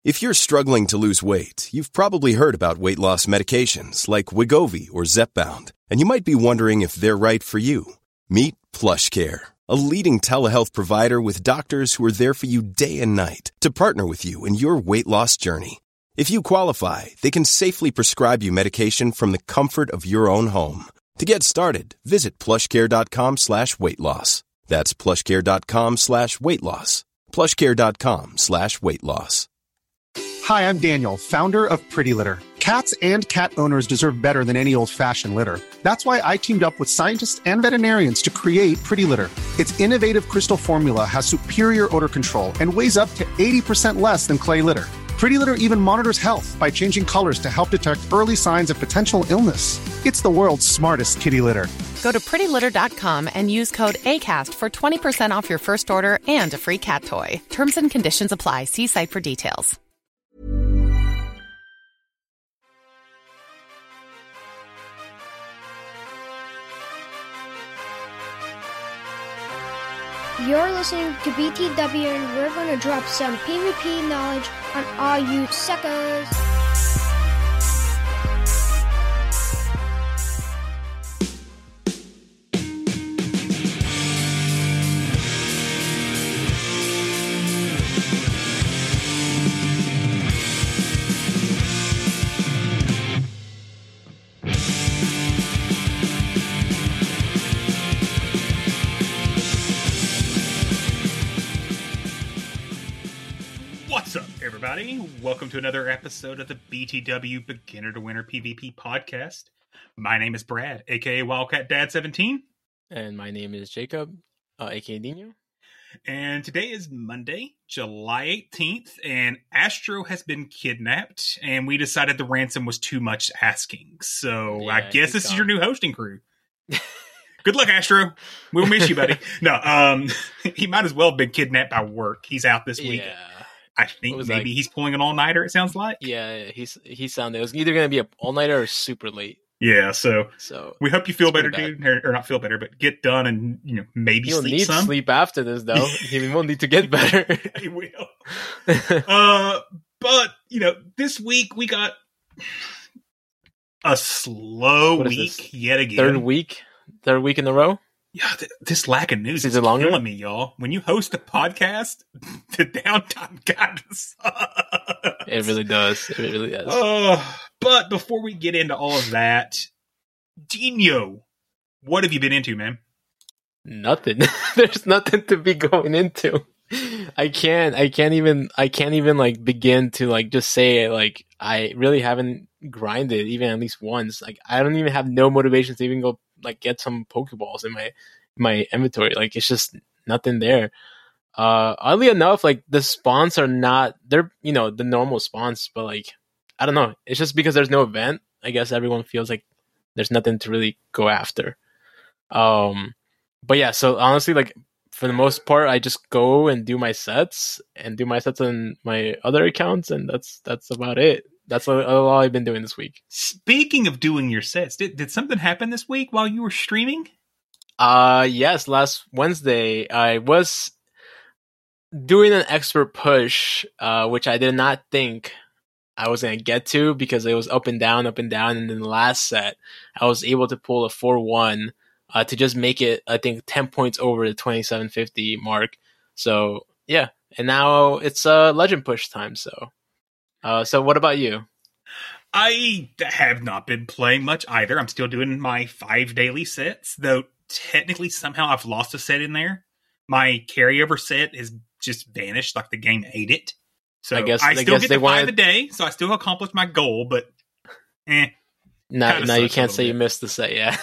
If you're struggling to lose weight, you've probably heard about weight loss medications like Wegovy or Zepbound, and you might be wondering if they're right for you. Meet PlushCare, a leading telehealth provider with doctors who are there for you day and night to partner with you in your weight loss journey. If you qualify, they can safely prescribe you medication from the comfort of your own home. To get started, visit plushcare.com/weight-loss. That's plushcare.com/weight-loss. plushcare.com/weight-loss. Hi, I'm Daniel, founder of Pretty Litter. Cats and cat owners deserve better than any old-fashioned litter. That's why I teamed up with scientists and veterinarians to create Pretty Litter. Its innovative crystal formula has superior odor control and weighs up to 80% less than clay litter. Pretty Litter even monitors health by changing colors to help detect early signs of potential illness. It's the world's smartest kitty litter. Go to prettylitter.com and use code ACAST for 20% off your first order and a free cat toy. Terms and conditions apply. See site for details. You're listening to BTW, and we're going to drop some PvP knowledge on all you suckers. What's up, everybody? Welcome to another episode of the BTW Beginner to Winner PvP podcast. My name is Brad, aka Wildcat Dad 17. And my name is Jacob, aka Dino. And today is Monday, July 18th, and Astro has been kidnapped, and we decided the ransom was too much asking. So yeah, I guess this is your new hosting crew. Good luck, Astro. We'll miss you, buddy. No, he might as well have been kidnapped by work. He's out this week. Yeah. I think maybe he's pulling an all-nighter, it sounds like. Yeah, he sounded, it was either going to be an all-nighter or super late. Yeah, so we hope you feel better, dude. Or not feel better, but get done and, maybe He'll sleep some. He'll need sleep after this, though. He won't need to get better. He will. But, this week we got a slow week yet again. Third week in a row? Yeah, this lack of news is killing me, y'all. When you host a podcast, the downtime kind of sucks. It really does. It really does. But before we get into all of that, Dino, what have you been into, man? Nothing. There's nothing to be going into. I can't even like begin to like just say like I really haven't grinded even at least once. Like I don't even have no motivation to even go like get some Pokeballs in my inventory. Like it's just nothing there. Oddly enough, like the spawns are not, they're the normal spawns, but like I don't know, it's just because there's no event. I guess everyone feels like there's nothing to really go after. But yeah, so honestly, like for the most part, I just go and do my sets on my other accounts, and that's about it. That's all I've been doing this week. Speaking of doing your sets, did something happen this week while you were streaming? Yes, last Wednesday I was doing an expert push, which I did not think I was going to get to because it was up and down, and then the last set I was able to pull a 4-1 to just make it, I think, 10 points over the 2750 mark. So yeah, and now it's legend push time. So what about you? I have not been playing much either. I'm still doing my 5 daily sets, though technically somehow I've lost a set in there. My carryover set is just vanished, like the game ate it. So I still get the 5 a day, so I still accomplished my goal, but now you can't say you missed the set, yeah.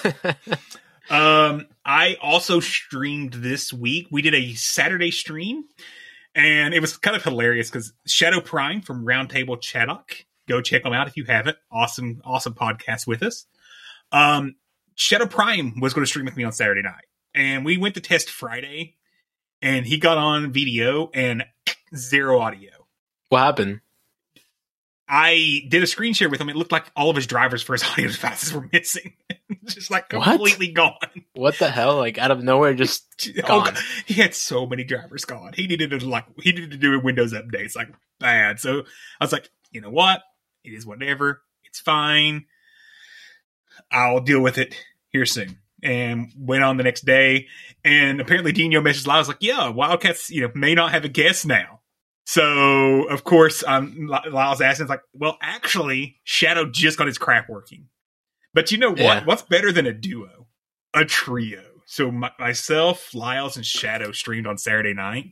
I also streamed this week. We did a Saturday stream, and it was kind of hilarious because Shadow Prime from Roundtable Chaddock, go check them out if you haven't. Awesome podcast with us. Shadow Prime was going to stream with me on Saturday night, and we went to test Friday, and he got on video and zero audio. What happened? I did a screen share with him. It looked like all of his drivers for his audio devices were missing. Just like What? completely gone. What the hell? Like out of nowhere, just Oh, gone. God. He had so many drivers gone. He needed to do a Windows updates like bad. So I was like, you know what? It is whatever. It's fine. I'll deal with it here soon. And went on the next day. And apparently Dino messaged Lyles like, yeah, Wildcats, may not have a guest now. So of course, Lyles asked, and it's like, well, actually, Shadow just got his crap working. But you know what? Yeah. What's better than a duo? A trio. So myself, Lyles, and Shadow streamed on Saturday night.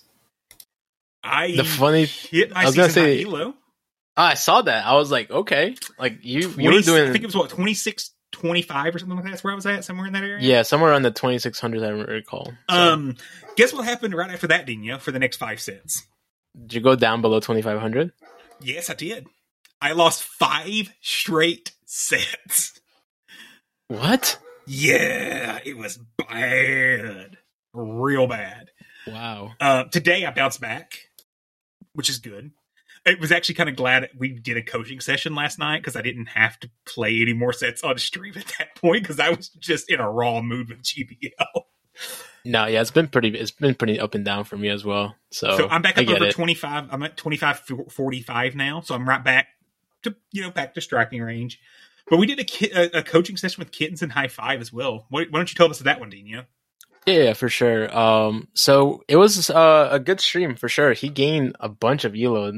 The funny- hit my I was gonna season high say- elo. I saw that. I was like, okay, like you were 20 doing. I think it was 26, 25 or something like that. That's where I was at, somewhere in that area. Yeah, somewhere around the 2600s, I recall. So, Guess what happened right after that, Dino? For the next 5 sets. did you go down below 2500? Yes, I did. I lost 5 straight sets. What? Yeah, it was bad, real bad. Wow. Today I bounced back, which is good. I was actually kind of glad we did a coaching session last night because I didn't have to play any more sets on stream at that point because I was just in a raw mood with GBL. No, yeah, it's been pretty up and down for me as well. So I'm back I up get over it. 25. I'm at 25-45 now, so I'm right back to striking range. But we did a coaching session with Kittens and High Five as well. Why don't you tell us that one, Dino? Yeah, for sure. So it was a good stream for sure. He gained a bunch of elo.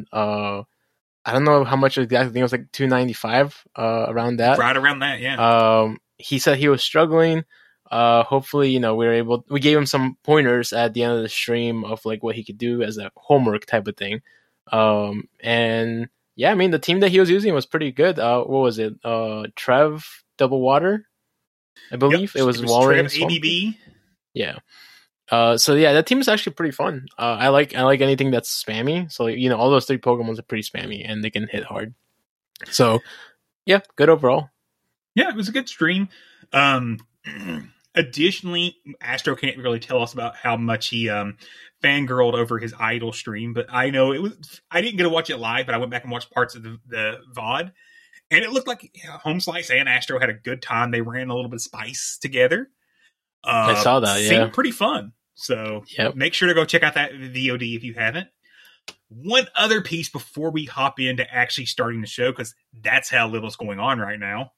I don't know how much exactly. I think it was like 295 around that. Right around that, yeah. He said he was struggling. Hopefully, we gave him some pointers at the end of the stream of like what he could do as a homework type of thing. And yeah, I mean, the team that he was using was pretty good. What was it? Trev Double Water, I believe. Yep, It was Walrus. Trev ABB. Yeah. So yeah, that team is actually pretty fun. I like anything that's spammy. So all those 3 Pokemons are pretty spammy and they can hit hard. So yeah, good overall. Yeah, it was a good stream. Additionally, Astro can't really tell us about how much he fangirled over his idol stream, but I know I didn't get to watch it live, but I went back and watched parts of the VOD, and it looked like Home Slice and Astro had a good time. They ran a little bit of spice together. I saw that. Yeah, seemed pretty fun. So Yep. Make sure to go check out that VOD if you haven't. One other piece before we hop into actually starting the show, because that's how little's going on right now.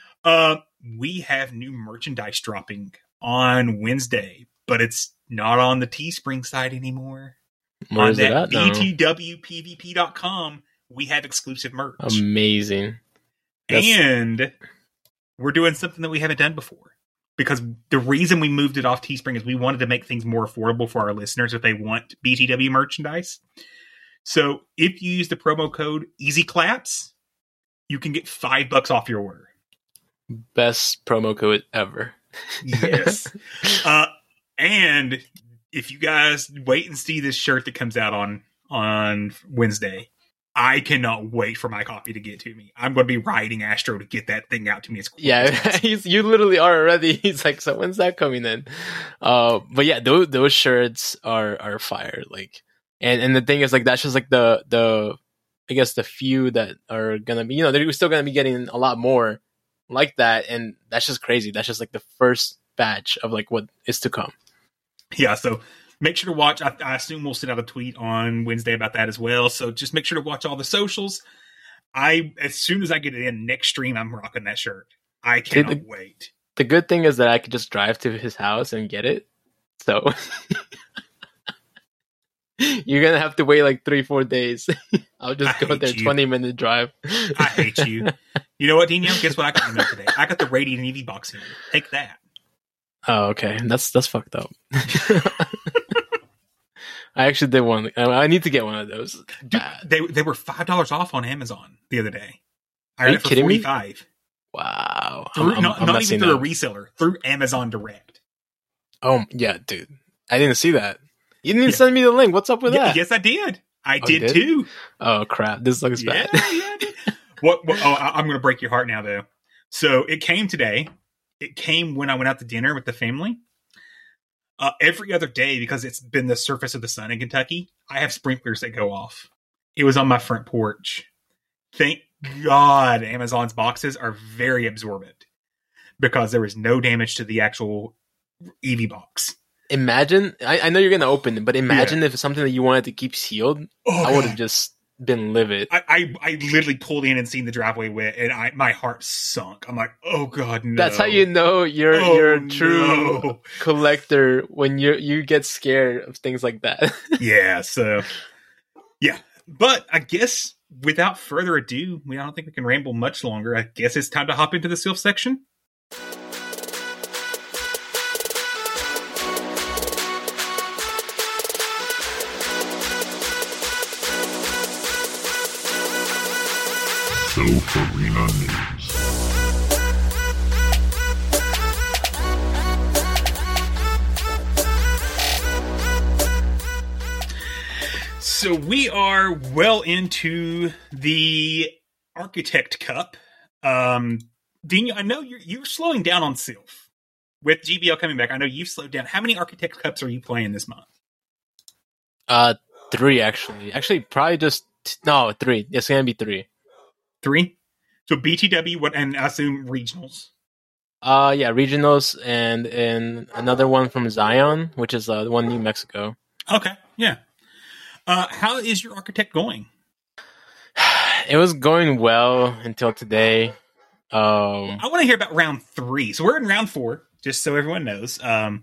We have new merchandise dropping on Wednesday, but it's not on the Teespring site anymore. Where on is it that at now? btwpvp.com, we have exclusive merch. Amazing. That's- And we're doing something that we haven't done before. Because the reason we moved it off Teespring is we wanted to make things more affordable for our listeners if they want BTW merchandise. So if you use the promo code EasyClaps, you can get $5 off your order. Best promo code ever. Yes. And if you guys wait and see this shirt that comes out on Wednesday, I cannot wait for my copy to get to me. I'm going to be riding Astro to get that thing out to me as quick as possible. Yeah, you literally are already. He's like, so when's that coming in? But yeah, those shirts are fire. Like, and the thing is, like, that's just like the I guess the few that are gonna be, they're still gonna be getting a lot more like that, and that's just crazy. That's just like the first batch of like what is to come. Yeah, so make sure to watch. I assume we'll send out a tweet on Wednesday about that as well. So just make sure to watch all the socials. As soon as I get it in next stream, I'm rocking that shirt. I cannot wait. The good thing is that I could just drive to his house and get it. So you're gonna have to wait like 3-4 days. I'll just go there, 20-minute drive. I hate you. You know what, Dino? Guess what I got in there today? I got the Radiant EV box in. Take that. Oh, okay. That's fucked up. I actually did one. I need to get one of those. Dude, they were $5 off on Amazon the other day. I Are got you it for kidding me? $45. Wow. Not even messing through up. a reseller, through Amazon Direct. Oh, yeah, dude. I didn't see that. You didn't even send me the link. What's up with that? Yes, I did. I Oh, you did did? too. Oh, crap. This looks bad. Yeah, I did. I'm going to break your heart now, though. So it came today. It came when I went out to dinner with the family. Every other day, because it's been the surface of the sun in Kentucky, I have sprinklers that go off. It was on my front porch. Thank God Amazon's boxes are very absorbent. because there was no damage to the actual EV box. Imagine, I know you're going to open it, but imagine if it's something that you wanted to keep sealed. I would have just been livid. I literally pulled in and seen the driveway wet, and my heart sunk. I'm like, oh god, no. That's how you know you're a true collector, when you get scared of things like that. Yeah, so yeah. But I guess without further ado, I don't think we can ramble much longer. I guess it's time to hop into the Sylph section. Sylph Arena News. So we are well into the Architect Cup. Dean, I know you're slowing down on Sylph. With GBL coming back, I know you've slowed down. How many Architect Cups are you playing this month? 3 actually. Actually, probably just 3. It's gonna be 3. 3? So BTW, and I assume regionals. Yeah, regionals and another one from Zion, which is the one in New Mexico. Okay, yeah. How is your Architect going? It was going well until today. I want to hear about round 3. So we're in round 4, just so everyone knows.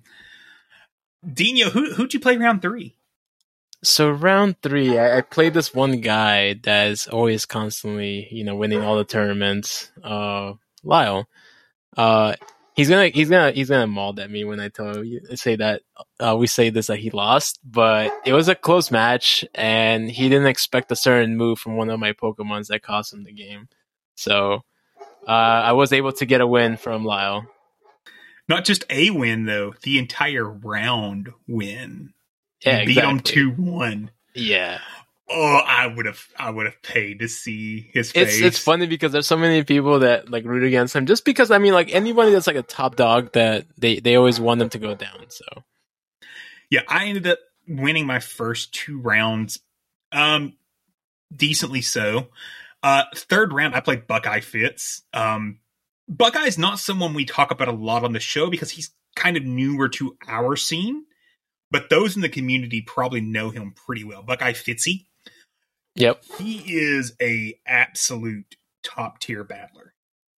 Dino, who'd you play round 3? So round 3, I played this one guy that is always constantly, winning all the tournaments. Lyle. He's gonna maul at me when I say that we say this that he lost, but it was a close match, and he didn't expect a certain move from one of my Pokemons that cost him the game. So I was able to get a win from Lyle. Not just a win though, the entire round win. Yeah, beat him 2-1. Yeah. Oh, I would have paid to see his face. It's funny because there's so many people that like root against him, just because anybody that's like a top dog, that they always want them to go down. So yeah, I ended up winning my first 2 rounds, decently so. Third round, I played Buckeye Fitz. Buckeye's not someone we talk about a lot on the show because he's kind of newer to our scene, but those in the community probably know him pretty well. Buckeye Fitzy. Yep. He is a absolute top tier battler.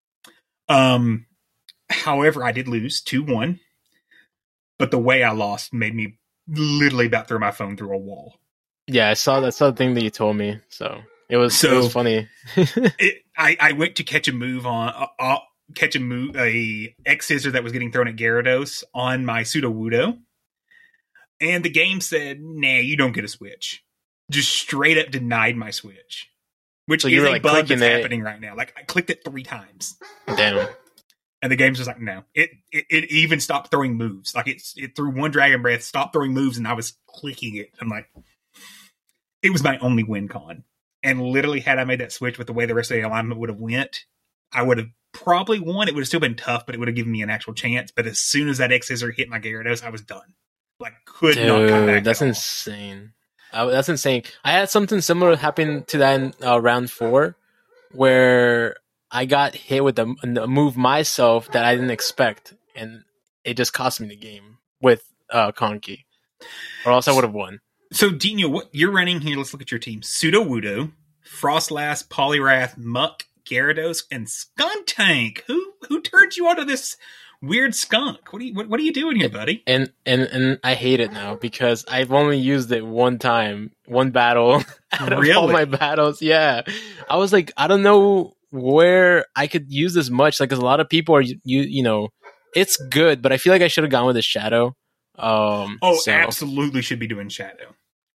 However, I did lose 2-1, but the way I lost made me literally about throw my phone through a wall. Yeah, I saw the thing that you told me, so it was funny. I went to catch a move a X Scissor that was getting thrown at Gyarados on my Sudowoodo, and the game said, "Nah, you don't get a switch." Just straight up denied my switch, which so is a bug that's happening right now. Like, I clicked it 3 times. Damn. And the game's just like, no. It even stopped throwing moves. Like, it threw 1 Dragon Breath, stopped throwing moves, and I was clicking it. I'm like, it was my only win con. And literally, had I made that switch with the way the rest of the alignment would have went, I would have probably won. It would have still been tough, but it would have given me an actual chance. But as soon as that X Scissor hit my Gyarados, I was done. Like, could not come back. That's insane. That's insane. I had something similar happen to that in round 4, where I got hit with a move myself that I didn't expect, and it just cost me the game with Conky, or else I would have won. So, Dino, what you're running here? Let's look at your team: Sudowoodo, Frostlass, Poliwrath, Muck, Gyarados, and Skuntank. Who turned you onto this weird skunk? What are you doing here, buddy? And I hate it now because I've only used it one time, one battle out of all my battles. Yeah, I was like, I don't know where I could use this much. Like, 'cause a lot of people are it's good, but I feel like I should have gone with a Shadow. Absolutely should be doing Shadow,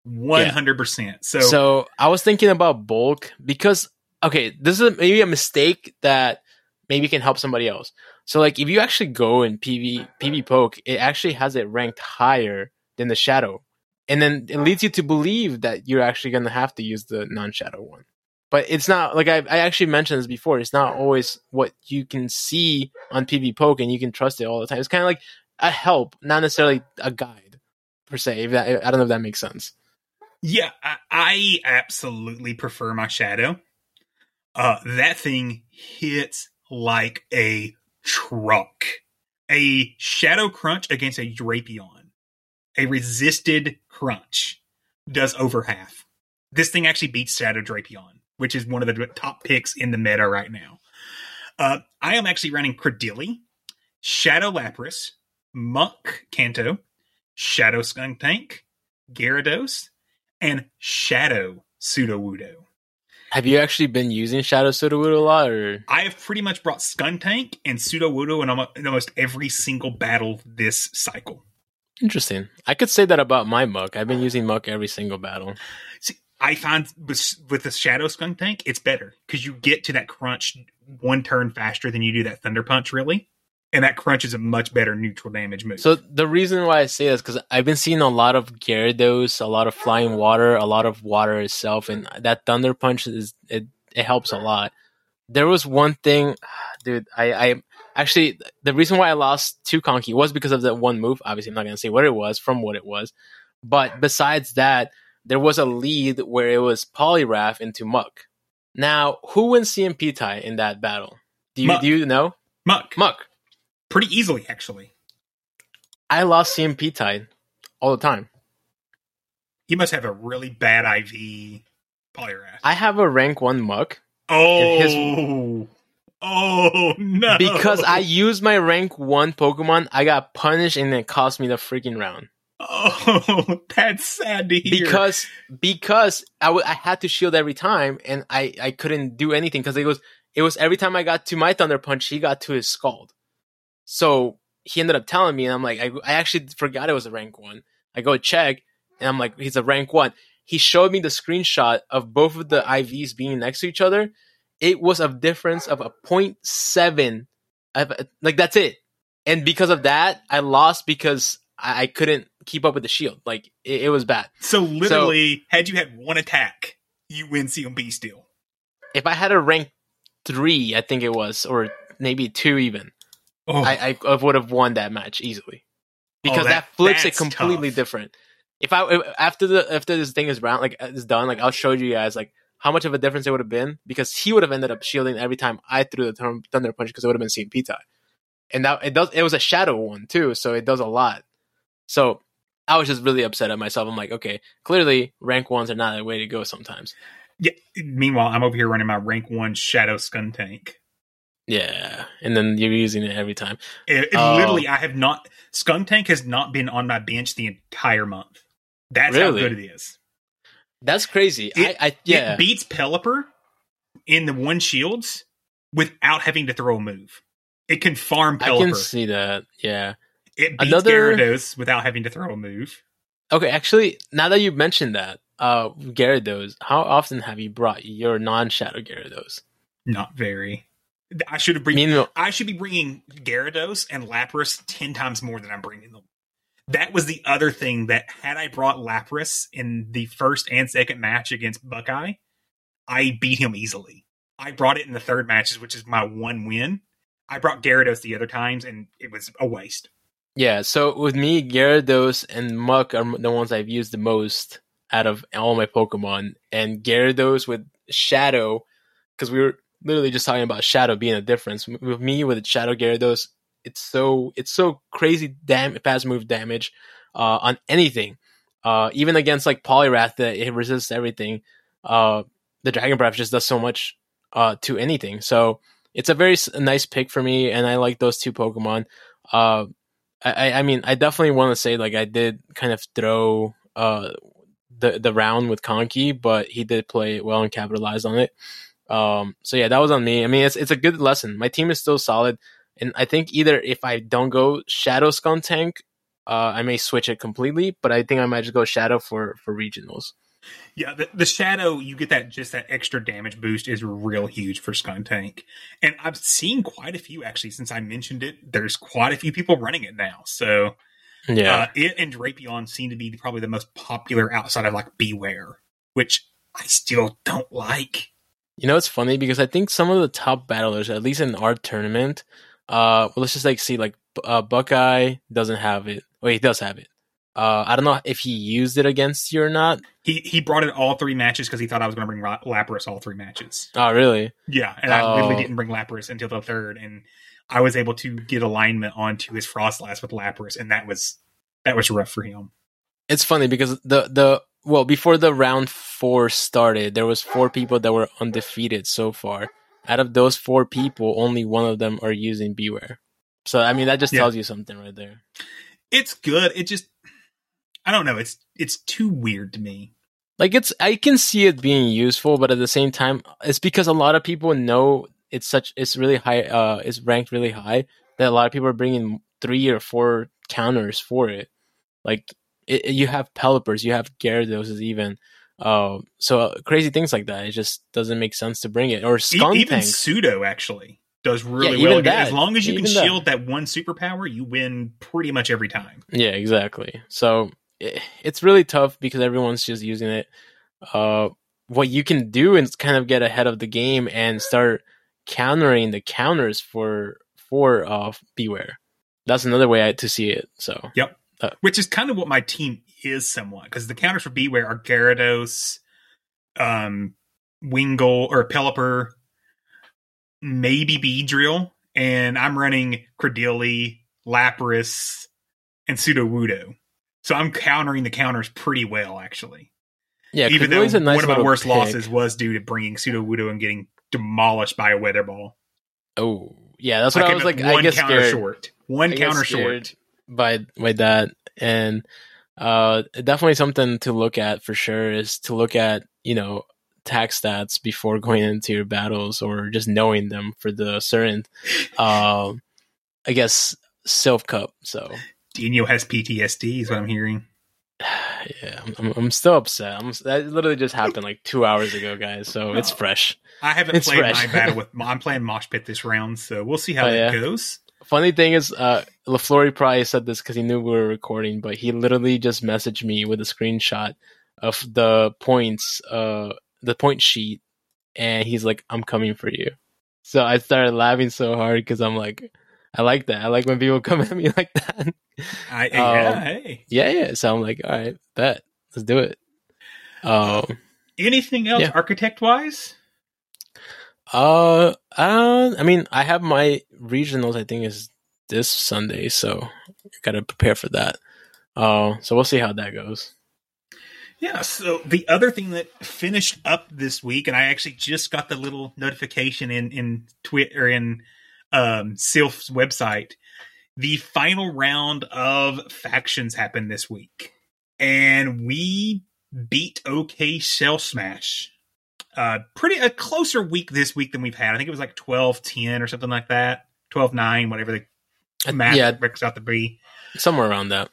100%. So I was thinking about Bulk because this is maybe a mistake that maybe can help somebody else. So, like, if you actually go in PV Poke, it actually has it ranked higher than the Shadow. And then it leads you to believe that you're actually going to have to use the non-Shadow one. But it's not, like I actually mentioned this before, it's not always what you can see on PV Poke and you can trust it all the time. It's kind of like a help, not necessarily a guide, per se. I don't know if that makes sense. Yeah, I absolutely prefer my Shadow. That thing hits like a truck. A Shadow Crunch against a Drapion, a resisted crunch, does over half. This thing actually beats Shadow Drapion, which is one of the top picks in the meta right now. I am actually running Credilli, Shadow Lapras, Muck Kanto, Shadow Skuntank, Gyarados, and Shadow Sudowoodo. Have you actually been using Shadow Sudowoodo a lot? Or? I have pretty much brought Skuntank and Sudowoodo in almost every single battle this cycle. Interesting. I could say that about my Muck. I've been using Muck every single battle. See, I find with the Shadow Skuntank, it's better because you get to that crunch one turn faster than you do that Thunder Punch, really. And that crunch is a much better neutral damage move. So the reason why I say this is because I've been seeing a lot of Gyarados, a lot of Flying Water, a lot of water itself, and that Thunder Punch it helps a lot. There was one thing, dude. I actually the reason why I lost to Conky was because of that one move. Obviously, I'm not gonna say what it was, but besides that, there was a lead where it was Poliwrath into Muck. Now, who wins CMP tie in that battle? Do you know? Muck. Pretty easily, actually. I lost CMP tide all the time. You must have a really bad IV Poliwrath. I have a rank 1 Muck. Oh no. Because I used my rank 1 Pokemon, I got punished and it cost me the freaking round. Oh, that's sad to hear. Because I had to shield every time and I couldn't do anything because it was every time I got to my Thunder Punch, he got to his Scald. So he ended up telling me, and I'm like, I actually forgot it was a rank 1. I go check, and I'm like, he's a rank 1. He showed me the screenshot of both of the IVs being next to each other. It was a difference of a 0.7. Like, that's it. And because of that, I lost because I couldn't keep up with the shield. Like, it was bad. So literally, had you had one attack, you win CMP still. If I had a rank 3, I think it was, or maybe 2 even. Oh. I would have won that match easily because that flips it completely different. If after this thing is done, like I'll show you guys like how much of a difference it would have been because he would have ended up shielding every time I threw the Thunder Punch because it would have been CMP tie, and that it was a Shadow one too, so it does a lot. So I was just really upset at myself. I'm like, okay, clearly rank 1s are not the way to go sometimes. Yeah. Meanwhile, I'm over here running my rank 1 Shadow Skuntank. Yeah, and then you're using it every time. Literally, Skuntank has not been on my bench the entire month. That's how good it is. That's crazy. It beats Pelipper in the 1 shields without having to throw a move. It can farm Pelipper. I can see that, yeah. It beats Gyarados without having to throw a move. Okay, actually, now that you mentioned that, Gyarados, how often have you brought your non-Shadow Gyarados? Not very. I should be bringing Gyarados and Lapras 10 times more than I'm bringing them. That was the other thing that had I brought Lapras in the first and second match against Buckeye, I beat him easily. I brought it in the third matches, which is my 1 win. I brought Gyarados the other times, and it was a waste. Yeah, so with me, Gyarados and Muck are the ones I've used the most out of all my Pokemon. And Gyarados with Shadow, because we were literally just talking about Shadow being a difference. With me, with Shadow Gyarados, it's so crazy fast move damage on anything. Even against like Poliwrath, that it resists everything. The Dragon Breath just does so much to anything. So it's a very nice pick for me, and I like those 2 Pokemon. I mean, I definitely want to say like I did kind of throw the round with Conky, but he did play it well and capitalized on it. So yeah, that was on me. I mean, it's a good lesson. My team is still solid, and I think either if I don't go Shadow Skuntank, I may switch it completely, but I think I might just go Shadow for regionals. Yeah, the Shadow, you get that extra damage boost is real huge for Skuntank. And I've seen quite a few, actually, since I mentioned it. There's quite a few people running it now. So yeah, it and Drapion seem to be probably the most popular outside of like Beware, which I still don't like. You know, it's funny because I think some of the top battlers, at least in our tournament, let's just like see like Buckeye doesn't have it. Well, he does have it. I don't know if he used it against you or not. He brought it all 3 matches because he thought I was going to bring Lapras all 3 matches. Oh, really? Yeah, and I literally didn't bring Lapras until the 3rd, and I was able to get alignment onto his Frostlass with Lapras, and that was rough for him. It's funny because before the round 4 started, there was 4 people that were undefeated so far. Out of those 4 people, only one of them are using Beware. So I mean, that just tells you something right there. It's good. It just, I don't know. It's too weird to me. Like I can see it being useful, but at the same time, it's because a lot of people know it's really high. It's ranked really high that a lot of people are bringing 3 or 4 counters for it. Like you have Pelipper's, you have Gyarados even. So crazy things like that. It just doesn't make sense to bring it. Or Skuntank. Even Pseudo actually does really well. As long as you can shield that one superpower, you win pretty much every time. Yeah, exactly. So it's really tough because everyone's just using it. What you can do is kind of get ahead of the game and start countering the counters for Beware. That's another way to see it. So yep, which is kind of what my team is somewhat, because the counters for Beware are Gyarados, Wingull or Pelipper, maybe Beedrill, and I'm running Credilli, Lapras, and Sudowoodo. So I'm countering the counters pretty well, actually. Yeah, even though one of my worst losses was due to bringing Sudowoodo and getting demolished by a Weather Ball. Oh, yeah, that's what I was like. One I get counter scared. Short. One counter short by that, and definitely something to look at for sure is to look at attack stats before going into your battles, or just knowing them for the certain. I guess Silph Cup. So Dino has PTSD, is what I'm hearing. Yeah, I'm still upset. That literally just happened like 2 hours ago, guys. So it's fresh. I haven't played my battle with. I'm playing Mosh Pit this round, so we'll see how that goes. Funny thing is, LaFleur probably said this because he knew we were recording, but he literally just messaged me with a screenshot of the points, the point sheet, and he's like, "I'm coming for you." So I started laughing so hard because I'm like, I like that. I like when people come at me like that. Yeah. So I'm like, all right, bet. Let's do it. Anything else architect-wise? I mean, I have my regionals, I think, is this Sunday, so gotta prepare for that. So we'll see how that goes. Yeah, so the other thing that finished up this week, and I actually just got the little notification in Twitter, in Silph's website, the final round of factions happened this week. And we beat OK Shell Smash. A closer week this week than we've had. I think it was like 12-10 or something like that. 12-9, whatever the math works out to be. Somewhere around that.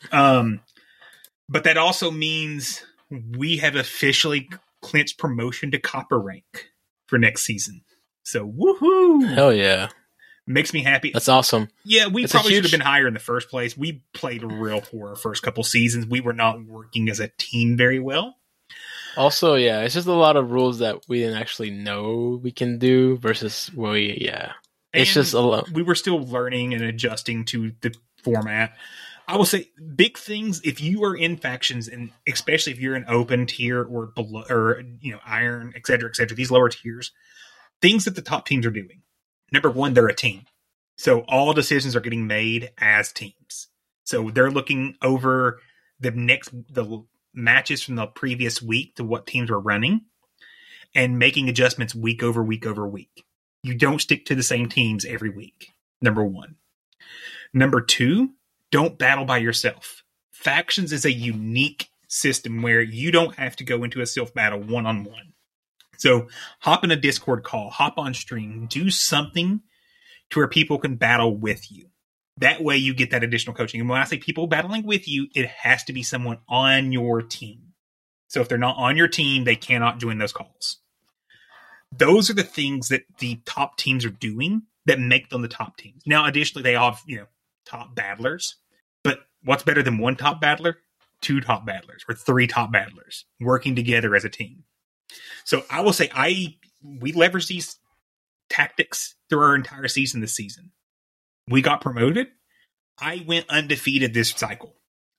But that also means we have officially clinched promotion to Copper rank for next season. So, woohoo! Hell yeah. Makes me happy. That's awesome. Yeah, we probably should have been higher in the first place. We played real poor our first couple seasons. We were not working as a team very well. Also, yeah, it's just a lot of rules that we didn't actually know we can do versus it's just a lot. We were still learning and adjusting to the format. I will say big things if you are in factions, and especially if you're in open tier or below, or iron, etc., these lower tiers, things that the top teams are doing. Number one, they're a team. So all decisions are getting made as teams. So they're looking over the matches from the previous week to what teams were running and making adjustments week over week over week. You don't stick to the same teams every week. Number one. Number two, don't battle by yourself. Factions is a unique system where you don't have to go into a Silph battle one-on-one. So hop in a Discord call, hop on stream, do something to where people can battle with you. That way you get that additional coaching. And when I say people battling with you, it has to be someone on your team. So if they're not on your team, they cannot join those calls. Those are the things that the top teams are doing that make them the top teams. Now, additionally, they have, top battlers. But what's better than one top battler? 2 top battlers or 3 top battlers working together as a team. So I will say we leveraged these tactics through our entire season this season. We got promoted. I went undefeated this cycle.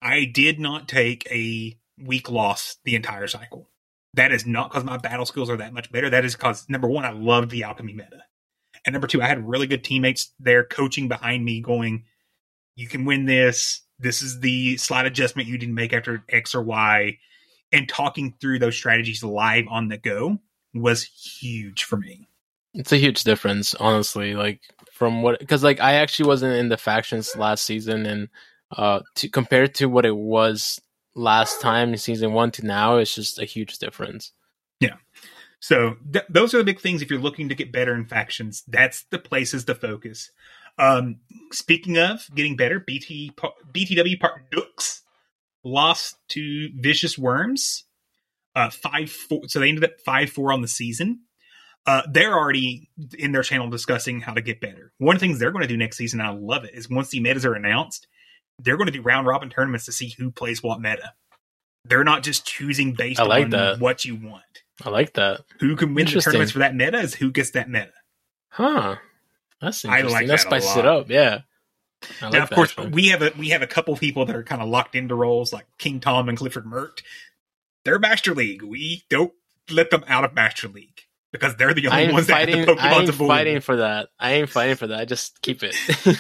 I did not take a weak loss the entire cycle. That is not because my battle skills are that much better. That is because, number one, I loved the alchemy meta. And number two, I had really good teammates there coaching behind me going, you can win this. This is the slight adjustment you need to make after X or Y. And talking through those strategies live on the go was huge for me. It's a huge difference, honestly. Like from what, because like I actually wasn't in the factions last season, and compared to what it was last time in season 1 to now, it's just a huge difference. Yeah. So those are the big things. If you're looking to get better in factions, that's the places to focus. Speaking of getting better, BTW Part Dux lost to Vicious Worms, 5-4. So they ended up 5-4 on the season. They're already in their channel discussing how to get better. One of the things they're going to do next season, and I love it, is once the metas are announced, they're going to do round robin tournaments to see who plays what meta. They're not just choosing based on what you want. I like that. Who can win the tournaments for that meta is who gets that meta. Huh. That's interesting. I like that spices it up, yeah. Now, of course, we have a couple people that are kind of locked into roles, like King Tom and Clifford Mert. They're Master League. We don't let them out of Master League because they're the only ones that have the Pokemon to I ain't fighting for that. I ain't fighting for that. I just keep it.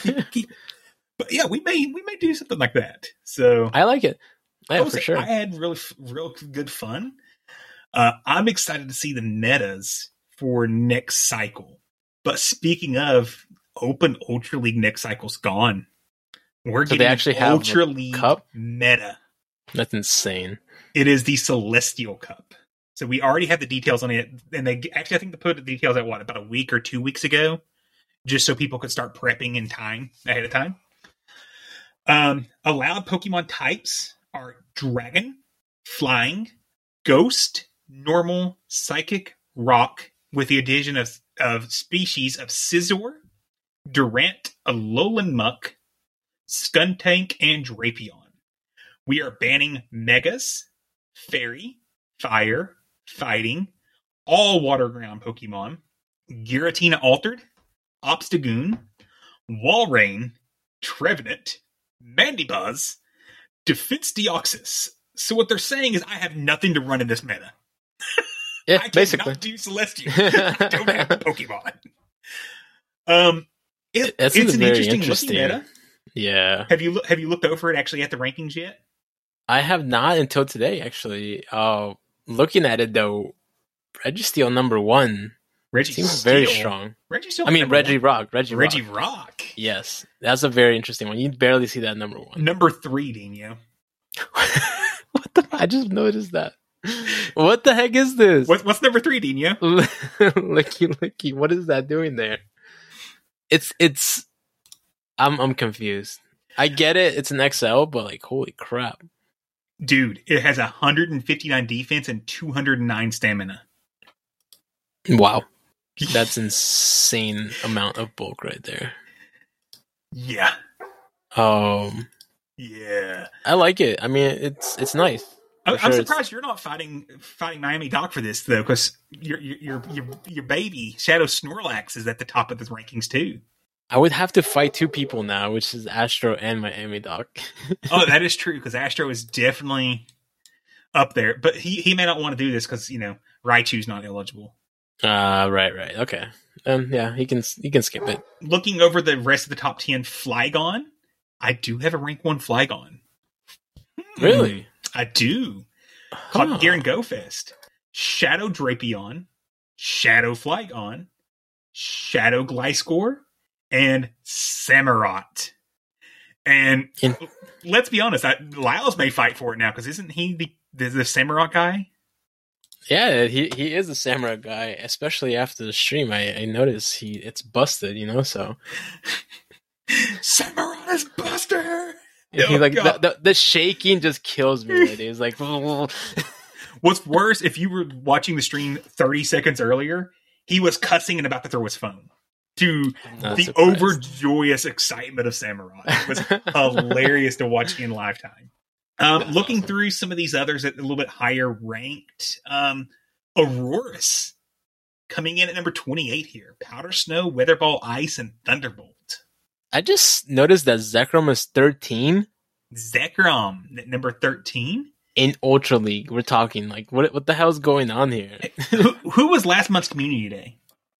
But yeah, we may do something like that. So I like it. Yeah, for sure. I had real good fun. I'm excited to see the metas for next cycle. But speaking of, Open Ultra League next cycle's gone. We're getting they actually have Ultra League cup? meta. That's insane. It is the Celestial Cup. So we already have the details on it. And they actually, I think they put the details out, about a week or 2 weeks ago, just so people could start prepping in time, ahead of time. Allowed Pokemon types are Dragon, Flying, Ghost, Normal, Psychic, Rock, with the addition of species of Scizor, Durant, Alolan Muck, Skuntank, and Drapion. We are banning Megas, Fairy, Fire, Fighting, all Water Ground Pokemon, Giratina Altered, Obstagoon, Walrein, Trevenant, Mandibuzz, Defense Deoxys. So what they're saying is I have nothing to run in this meta. Yeah, I basically. cannot do Celestial. I don't have the Pokemon. It's an interesting looking meta. Yeah. Have you looked over it actually at the rankings yet? I have not until today, actually. Looking at it though, Registeel number 1 seems very strong. Regirock. Regirock. Yes, that's a very interesting one. You barely see that number 1. Number 3, Dino. What the? I just noticed that. What the heck is this? What's number 3, Dino? Licky. What is that doing there? It's. I'm confused. I get it. It's an XL, but like, holy crap, dude! It has 159 defense and 209 stamina. Wow, that's insane amount of bulk right there. Yeah. Yeah. I like it. I mean, it's nice. I'm surprised you're not fighting Miami Doc for this though, because your baby Shadow Snorlax is at the top of the rankings too. I would have to fight 2 people now, which is Astro and Miami Doc. Oh, that is true, because Astro is definitely up there, but he may not want to do this because Raichu's not eligible. Right. Okay. Yeah, he can skip it. Looking over the rest of the top 10, Flygon. I do have a rank 1 Flygon. Really? I do. Caught Garen Go Fest. Shadow Drapion, Shadow Flygon, Shadow Gliscor, and Samurott. And let's be honest, Lyles may fight for it now, because isn't he the Samurott guy? Yeah, he is a Samurott guy, especially after the stream. I noticed it's busted, so. Samurott is busted! He's like, the shaking just kills me. Right? He's like, what's worse, if you were watching the stream 30 seconds earlier, he was cussing and about to throw his phone to the overjoyous excitement of Samurott. It was hilarious to watch in live time. Looking through some of these others at a little bit higher ranked, Aurorus coming in at number 28 here. Powder Snow, Weatherball, Ice, and Thunderbolt. I just noticed that Zekrom is 13. Zekrom at number 13. In Ultra League, we're talking like what the hell's going on here? Who was last month's Community Day?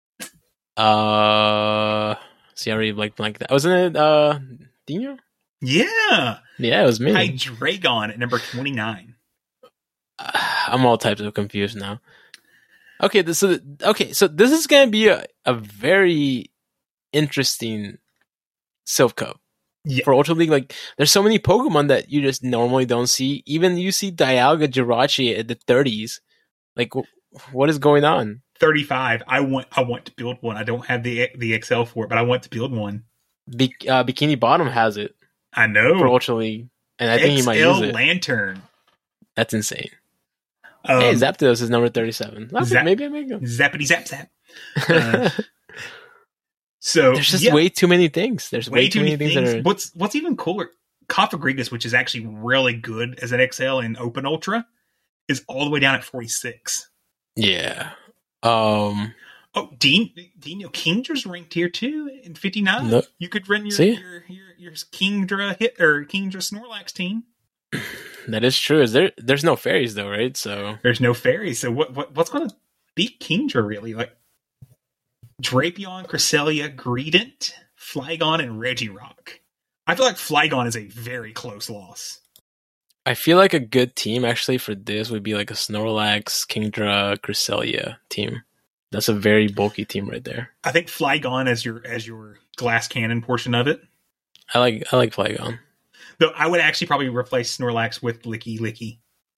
See, I already like that. Wasn't it Dino? Yeah, it was me. Hydreigon at number 29. I'm all types of confused now. Okay, so this is gonna be a very interesting Silph Cup. Yeah. For Ultra League. Like, there's so many Pokemon that you just normally don't see. Even you see Dialga Jirachi at the 30s. Like, what is going on? 35. I want to build one. I don't have the XL for it, but I want to build one. Bikini Bottom has it. I know. For Ultra League. And I think he might use it. Lantern. That's insane. Hey, Zapdos is number 37. Okay, maybe I make him. Zappity Zap Zap. So there's just way too many things. There's way too many things. That are... What's even cooler, Cofagrigus, which is actually really good as an XL in Open Ultra, is all the way down at 46. Yeah. Dino Kingdra's ranked here too in 59. No. You could run your Kingdra hit or Kingdra Snorlax team. That is true. There's no fairies though, right? So there's no fairies. So what's going to beat Kingdra really? Like Drapion, Cresselia, Greedent, Flygon, and Regirock. I feel like Flygon is a very close loss. I feel like a good team actually for this would be like a Snorlax, Kingdra, Cresselia team. That's a very bulky team right there. I think Flygon as your glass cannon portion of it. I like Flygon. Though I would actually probably replace Snorlax with Licky Licky.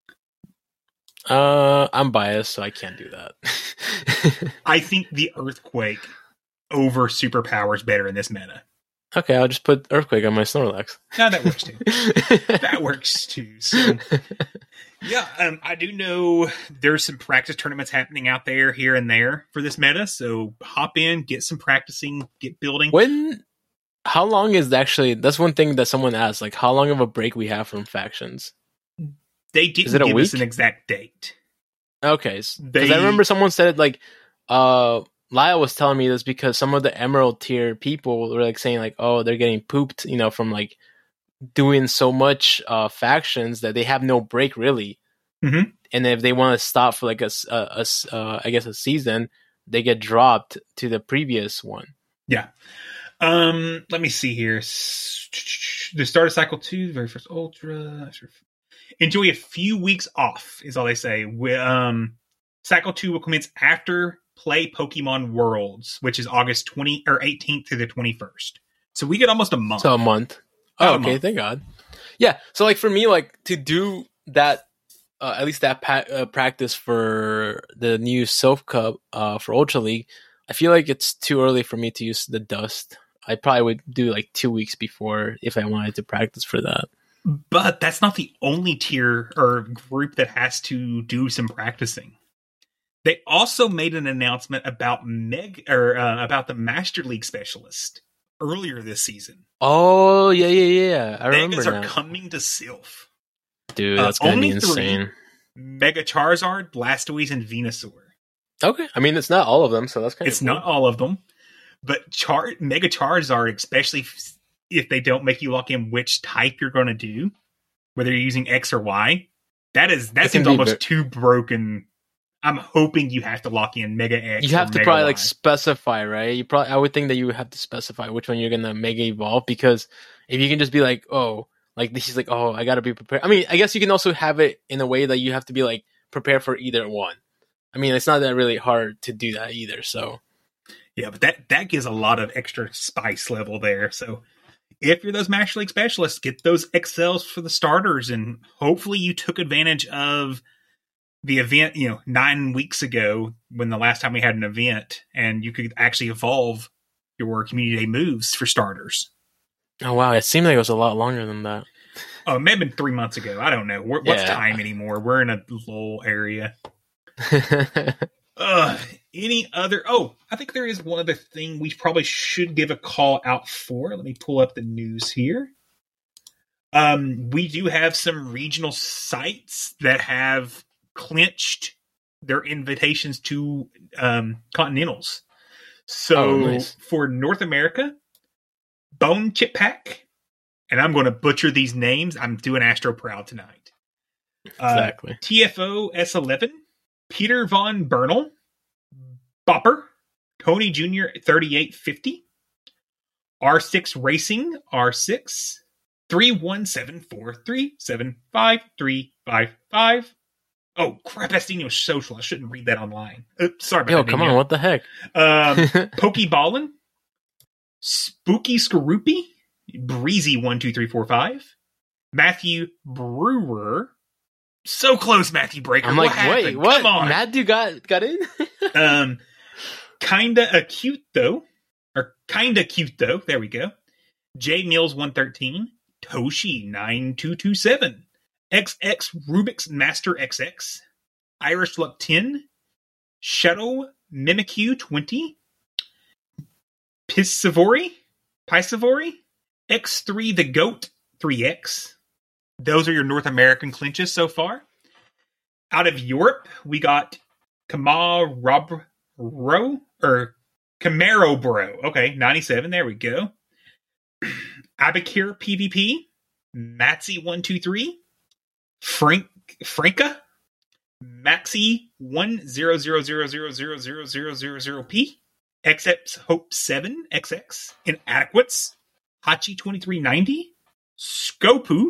I'm biased, so I can't do that. I think the Earthquake over Superpower is better in this meta. Okay, I'll just put Earthquake on my Snorlax. No, that works too. That works too. So, yeah, I do know there's some practice tournaments happening out there, here and there for this meta. So hop in, get some practicing, get building. How long is that's one thing that someone asked, like how long of a break we have from factions? They didn't give us an exact date. Okay, because I remember someone said it like, Lyle was telling me this because some of the Emerald tier people were like saying like, oh, they're getting pooped, from like doing so much factions that they have no break really. Mm-hmm. And if they want to stop for like a season, they get dropped to the previous one. Yeah. Let me see here. The start of Cycle 2, the very first Ultra. Enjoy a few weeks off, is all they say. Cycle 2 will commence after Play Pokemon Worlds, which is August 18th to the 21st. So we get almost a month. So a month. Oh, okay, thank God. Yeah, so like for me, like to do that, at least that practice for the new Silph Cup for Ultra League, I feel like it's too early for me to use the Dust. I probably would do like 2 weeks before if I wanted to practice for that. But that's not the only tier or group that has to do some practicing. They also made an announcement about about the Master League Specialist earlier this season. Oh, yeah. I remember Megas are now. coming to Silph. Dude, that's going to be insane. 3, Mega Charizard, Blastoise, and Venusaur. Okay. I mean, it's not all of them, so that's kind of It's not all of them. But Mega Charizard, especially if they don't make you lock in which type you're going to do, whether you're using X or Y, that seems almost too broken. I'm hoping you have to lock in Mega X. You have to Mega probably Y. like specify, right? I would think that you would have to specify which one you're going to Mega Evolve, because if you can just be like, oh, like this is like, oh, I got to be prepared. I mean, I guess you can also have it in a way that you have to be like prepared for either one. I mean, it's not that really hard to do that either, so. Yeah, but that gives a lot of extra spice level there. So if you're those Master League specialists, get those XLs for the starters, and hopefully you took advantage of the event, 9 weeks ago when the last time we had an event, and you could actually evolve your Community Day moves for starters. Oh, wow. It seemed like it was a lot longer than that. Oh, it may have been 3 months ago. I don't know. What's time anymore? We're in a lull area. Any other? Oh, I think there is one other thing we probably should give a call out for. Let me pull up the news here. We do have some regional sites that have clinched their invitations to continentals. So nice. For North America, Bone Chip Pack and I'm going to butcher these names. I'm doing Astro proud tonight. Exactly. TFO S11, Peter Von Bernal, Bopper, Tony Jr. 3850, R6 Racing, R6, 31743753555. Oh, crap, that's Dino's social. I shouldn't read that online. Sorry about that. Yo, come on, what the heck? Pokeballin', Spooky Skaroopy, Breezy 12345, Matthew Brewer. So close, Matthew Breaker. I'm like, what happened? wait, what? Come on. Matthew got in? Kinda cute though. There we go. J Mills 113, Toshi 9227, XX Rubik's Master XX, Irish Luck 10, Shadow Mimikyu 20, Pisavory, X3 the Goat 3X. Those are your North American clinches so far. Out of Europe, we got Camaro Bro. Okay, 97. There we go. Abakir PvP, Maxi 123, Franka, Maxi 10000000000P, XX Hope 7 XX, Inadequates, Hachi 2390, Skopu,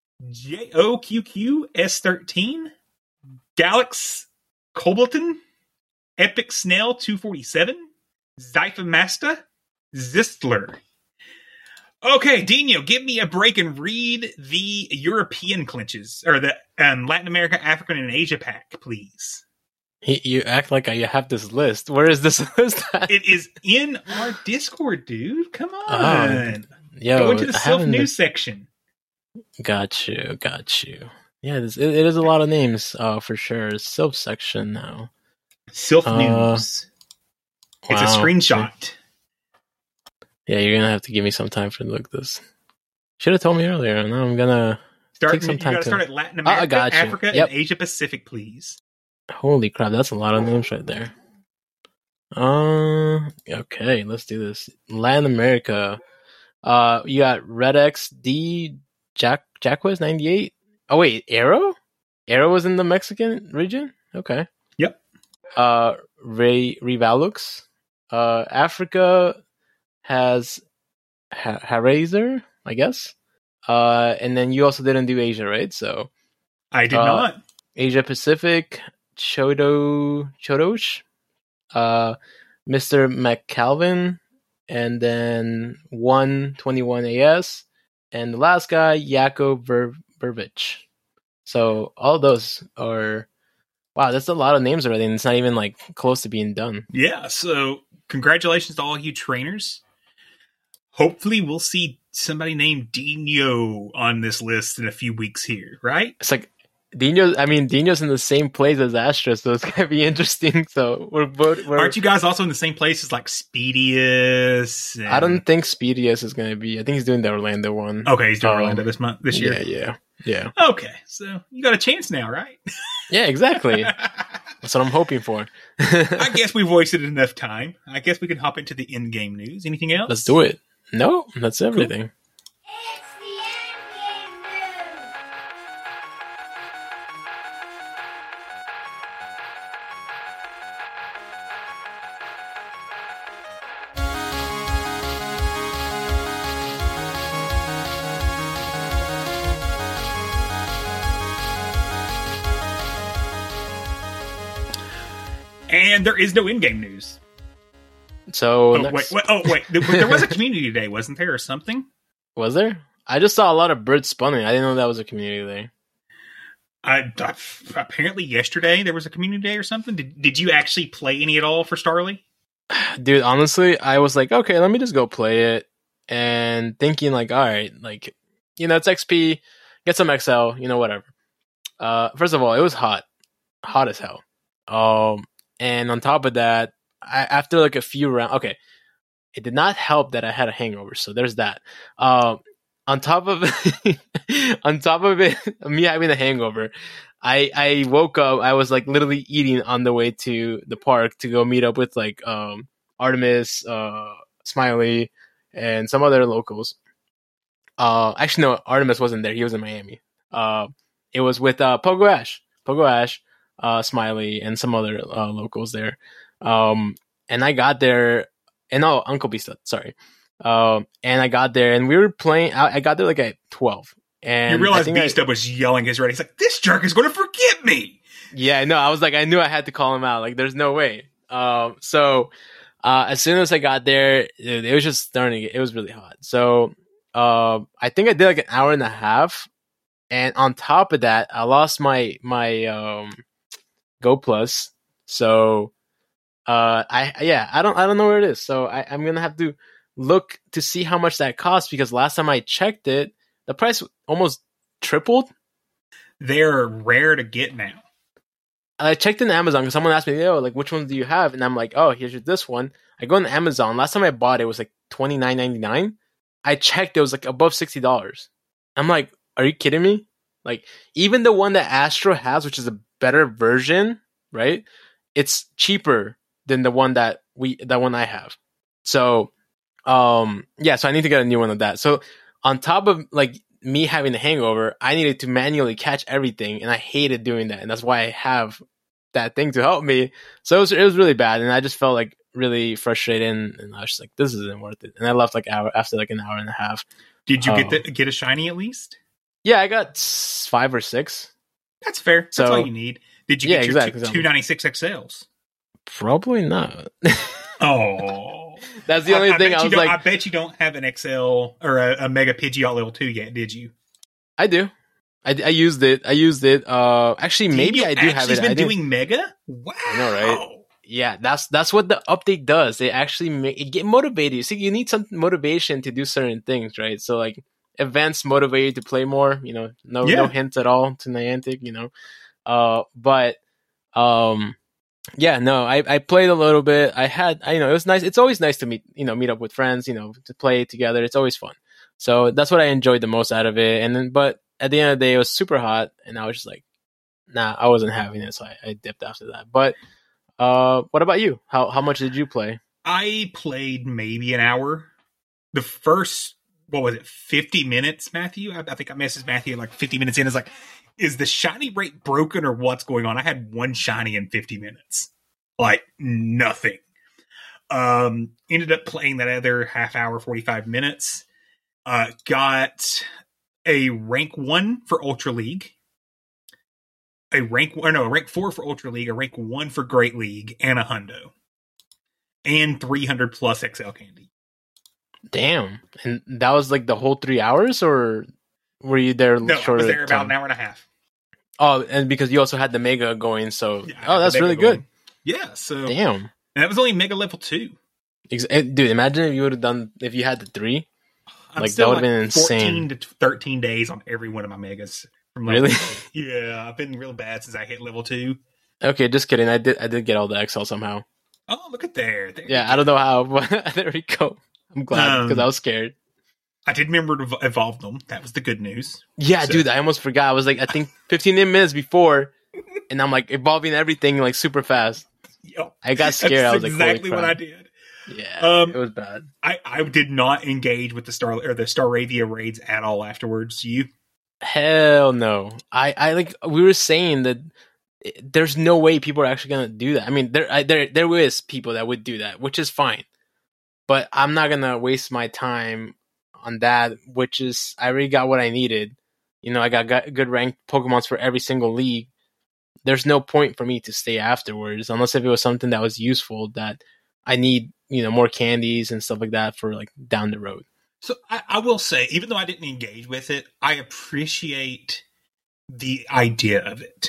JOQQ S13, Galax Cobleton, Epic Snail 247, Zyphomasta, Zistler. Okay, Dino, give me a break and read the European clinches, or the Latin America, African, and Asia pack, please. You act like you have this list. Where is this list at? It is in our Discord, dude. Come on. Yo, go into the self-news section. Got you. Yeah, it is a lot of names, for sure. Self section now. Self news. It's a screenshot. Yeah, you're gonna have to give me some time to look this. Should have told me earlier. Now I'm gonna take some time. You gotta start at Latin America, Africa, and Asia Pacific, please. Holy crap, that's a lot of names right there. Okay, let's do this. Latin America. You got Red X D Jacquez 98. Oh wait, Arrow was in the Mexican region. Okay. Yep. Rivalux. Africa has Harazer, I guess. And then you also didn't do Asia, right? So I did not. Asia Pacific, Chodosh, Mr. McCalvin, and then 121 AS, and the last guy, Yako Burbich. So all those are, wow, that's a lot of names already, and it's not even like close to being done. Yeah, so congratulations to all you trainers. Hopefully we'll see somebody named Dino on this list in a few weeks here, right? It's like Dino's in the same place as Astra, so it's gonna be interesting. So aren't you guys also in the same place as like Speedius? I don't think Speedius is gonna be. I think he's doing the Orlando one. Okay, he's doing Orlando this year. Yeah. Okay, so you got a chance now, right? Yeah, exactly. That's what I'm hoping for. I guess we've wasted enough time. I guess we can hop into the in-game news. Anything else? Let's do it. No, that's everything. Cool. And there is no in-game news. So wait. There was a community day, wasn't there, or something? Was there? I just saw a lot of birds spawning. I didn't know that was a community day. Apparently yesterday there was a community day or something. Did you actually play any at all for Starly? Dude, honestly, I was like, okay, let me just go play it. And thinking like, all right, like, it's XP, get some XL, whatever. First of all, it was hot as hell. And on top of that, after like a few rounds, okay, it did not help that I had a hangover, so there's that. On top of it, me having a hangover, I woke up. I was like literally eating on the way to the park to go meet up with like Artemis, Smiley, and some other locals. Actually, no, Artemis wasn't there. He was in Miami. It was with Pogo Ash, Smiley, and some other locals there. And I got there, and Uncle Beast, sorry. And I got there, and we were playing. I got there like at 12. And you realize Beast was yelling his ready. He's like, "This jerk is going to forget me." Yeah, no, I was like, I knew I had to call him out. Like, there's no way. So as soon as I got there, it was just starting to get, it was really hot. So I think I did like an hour and a half. And on top of that, I lost my Go Plus. So I don't know where it is. So I'm gonna have to look to see how much that costs, because last time I checked it, the price almost tripled. They're rare to get now. I checked in Amazon because someone asked me, "Yo, like, which ones do you have?" And I'm like, "Oh, here's this one." I go on Amazon. Last time I bought it was like $29.99. I checked; it was like above $60. I'm like, "Are you kidding me?" Like, even the one that Astro has, which is a better version, right? It's cheaper than the one that I have. So, yeah. So I need to get a new one of that. So on top of like me having the hangover, I needed to manually catch everything, and I hated doing that, and that's why I have that thing to help me. So it was really bad, and I just felt like really frustrated, and I was just like, this isn't worth it. And I left like after like an hour and a half. Did you get a shiny at least? Yeah, I got 5 or 6. That's fair. That's all you need. Did you get your exactly. 296 XLs? Probably not. Oh. That's the only thing I was like... I bet you don't have an XL or a Mega Pidgeot level 2 yet, did you? I do. I used it. Actually, maybe I do have it. Been doing Mega? Wow. I know, right? Yeah, that's what the update does. It actually it get motivated. See, you need some motivation to do certain things, right? So like events motivate you to play more. You know, no hints at all to Niantic. You know, yeah, no, I played a little bit. It was nice. It's always nice to meet up with friends, to play together. It's always fun. So that's what I enjoyed the most out of it. And then, but at the end of the day, it was super hot, and I was just like, nah, I wasn't having it. So I dipped after that. But what about you? How much did you play? I played maybe an hour. The first, 50 minutes, Matthew? I think I messaged Matthew like 50 minutes in. Is like, is the shiny rate broken or what's going on? I had one shiny in 50 minutes. Like, nothing. Ended up playing that other half hour, 45 minutes. Got a rank 1 for Ultra League. A rank 4 for Ultra League, a rank 1 for Great League, and a hundo. And 300 plus XL candy. Damn. And that was like the whole 3 hours, or were you there No, I was there about an hour and a half. Oh, and because you also had the Mega going, so... Yeah, that's really good. Yeah, so... Damn. And that was only Mega level 2 Dude, imagine if you had the 3. That would have been insane. 14 to 13 days on every one of my Megas. Really? Yeah, I've been real bad since I hit level 2. Okay, just kidding. I did get all the XL somehow. Oh, look at there. Yeah, I don't know how, but there we go. I'm glad, because I was scared. I did remember to evolve them. That was the good news. Yeah, dude, I almost forgot. I was like, I think 15 minutes before, and I'm like evolving everything like super fast. Yo, I got scared. I was like, exactly what I did. Yeah, it was bad. I did not engage with the Staravia raids at all afterwards. You? Hell no. I like, we were saying that there's no way people are actually gonna do that. I mean, there is people that would do that, which is fine, but I'm not gonna waste my time on that, which is, I already got what I needed. I got good ranked Pokemons for every single league. There's no point for me to stay afterwards, unless if it was something that was useful that I need, more candies and stuff like that for like down the road. So I will say, even though I didn't engage with it, I appreciate the idea of it.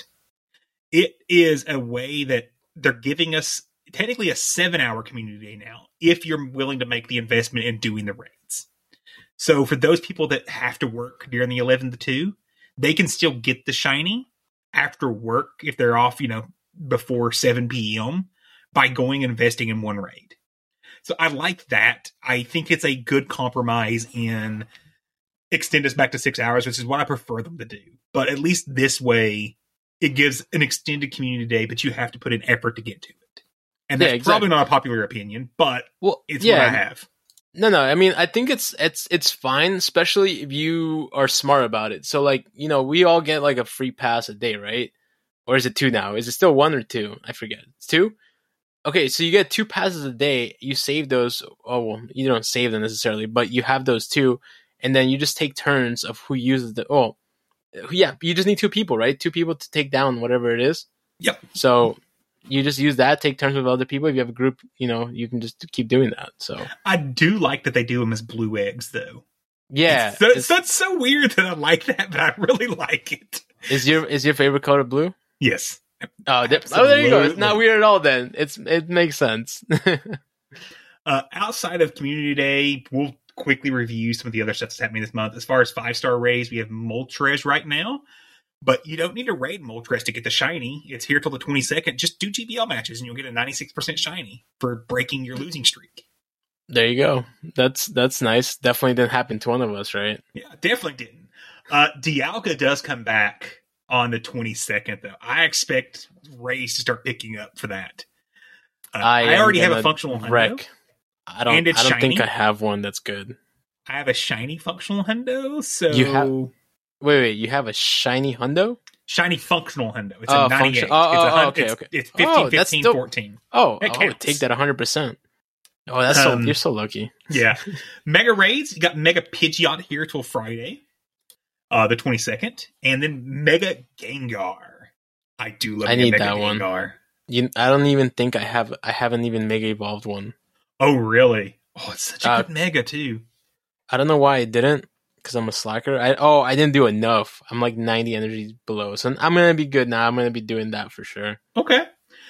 It is a way that they're giving us technically a 7-hour community day now, if you're willing to make the investment in doing the raids. So for those people that have to work during the 11 to 2, they can still get the shiny after work if they're off, before 7 p.m. by going and investing in one raid. So I like that. I think it's a good compromise in extend us back to 6 hours, which is what I prefer them to do. But at least this way, it gives an extended community day, but you have to put in effort to get to it. And that's probably not a popular opinion, but it's what I have. No. I mean, I think it's fine, especially if you are smart about it. So, like, we all get like a free pass a day, right? Or is it 2 now? Is it still 1 or 2? I forget. It's 2? Okay, so you get 2 passes a day. You save those. Oh, well, you don't save them necessarily, but you have those 2, and then you just take turns of who uses the. Oh, yeah, you just need 2 people, right? 2 people to take down whatever it is. Yep. So you just use that, take turns with other people. If you have a group, you can just keep doing that. So I do like that they do them as blue eggs, though. Yeah, that's so weird that I like that, but I really like it. Is your favorite color blue? Yes. There you go. It's not weird at all. Then it makes sense. Outside of Community Day, we'll quickly review some of the other stuff that's happening this month. As far as 5-star raids, we have Moltres right now, but you don't need to raid Moltres to get the shiny. It's here till the 22nd. Just do GBL matches and you'll get a 96% shiny for breaking your losing streak. There you go. That's nice. Definitely didn't happen to one of us, right? Yeah, definitely didn't. Dialga does come back on the 22nd, though. I expect raids to start picking up for that. I already have a functional hundo. I don't think I have one that's good. I have a shiny functional hundo, so... Wait, you have a shiny hundo? Shiny functional hundo. It's a 98. Okay. It's 15, 15, 14. Oh, I would take that 100%. Oh, that's you're so lucky. Yeah. Mega raids, you got Mega Pidgeot here till Friday, the 22nd, and then Mega Gengar. I do love Mega that Gengar. I don't even think I haven't even Mega Evolved one. Oh, really? Oh, it's such a good Mega, too. I don't know why I didn't, because I'm a slacker. I didn't do enough. I'm like 90 energies below, so I'm going to be good now. I'm going to be doing that for sure. Okay.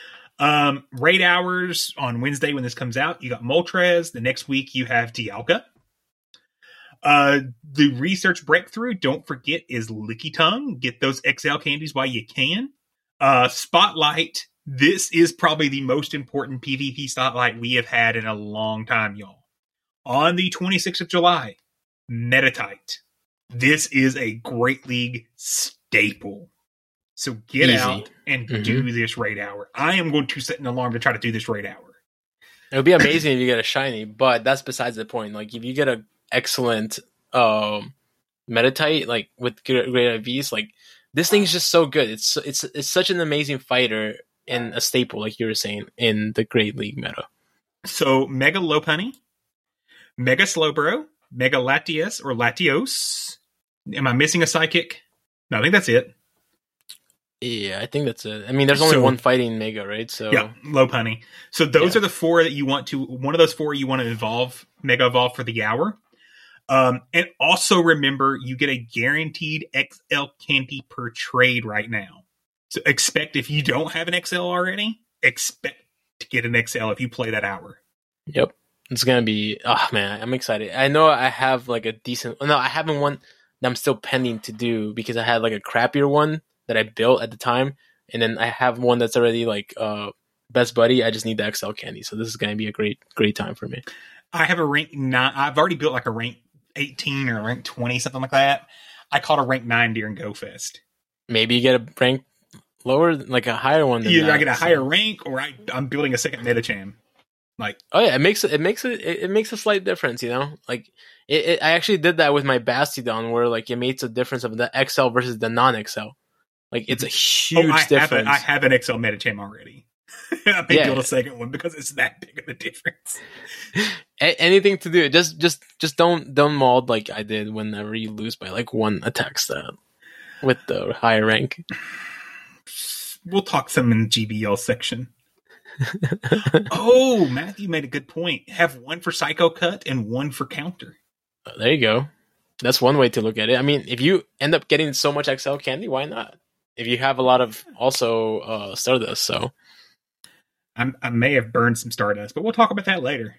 Raid hours on Wednesday when this comes out, you got Moltres. The next week you have Dialga. The research breakthrough, don't forget, is Licky Tongue. Get those XL candies while you can. Spotlight. This is probably the most important PvP spotlight we have had in a long time, y'all. On the 26th of July, Metatite. This is a Great League staple. So get out and do this raid hour. I am going to set an alarm to try to do this raid hour. It would be amazing if you get a shiny, but that's besides the point. Like, if you get an excellent Metatite, like with great IVs, like this thing is just so good. It's such an amazing fighter and a staple, like you were saying, in the Great League meta. So Mega Lopunny, Mega Slowbro, Mega Latios or Latios. Am I missing a psychic? No, I think that's it. Yeah, I think that's it. I mean, there's only one fighting Mega, right? So yeah, Lopunny. So those are the 4 that you want to. One of those 4 you want to Mega Evolve for the hour. And also remember, you get a guaranteed XL candy per trade right now. So expect, if you don't have an XL already, expect to get an XL if you play that hour. Yep. It's going to be, oh man, I'm excited. I know I have like a decent, no, I haven't one that I'm still pending to do because I had like a crappier one that I built at the time. And then I have one that's already like best buddy. I just need the XL candy. So this is going to be a great time for me. I have a rank 9. I've already built like a rank 18 or a rank 20, something like that. I caught a rank 9 during GoFest. Maybe you get a rank lower, like a higher one than Either that. I get a higher rank or I'm building a second Metacham. Like, oh yeah, it makes a slight difference, you know. Like I actually did that with my Bastiodon, where like it makes a difference of the XL versus the non-XL. Like it's a huge difference. I have an XL Metacham already. I may build a second one because it's that big of a difference. Anything to do, just don't mold like I did whenever you lose by like 1 attack stat with the higher rank. We'll talk some in the GBL section. Oh, Matthew made a good point. Have 1 for Psycho Cut and 1 for Counter. There you go. That's one way to look at it. I mean, if you end up getting so much XL candy, why not? If you have a lot of also Stardust, so I may have burned some Stardust, but we'll talk about that later.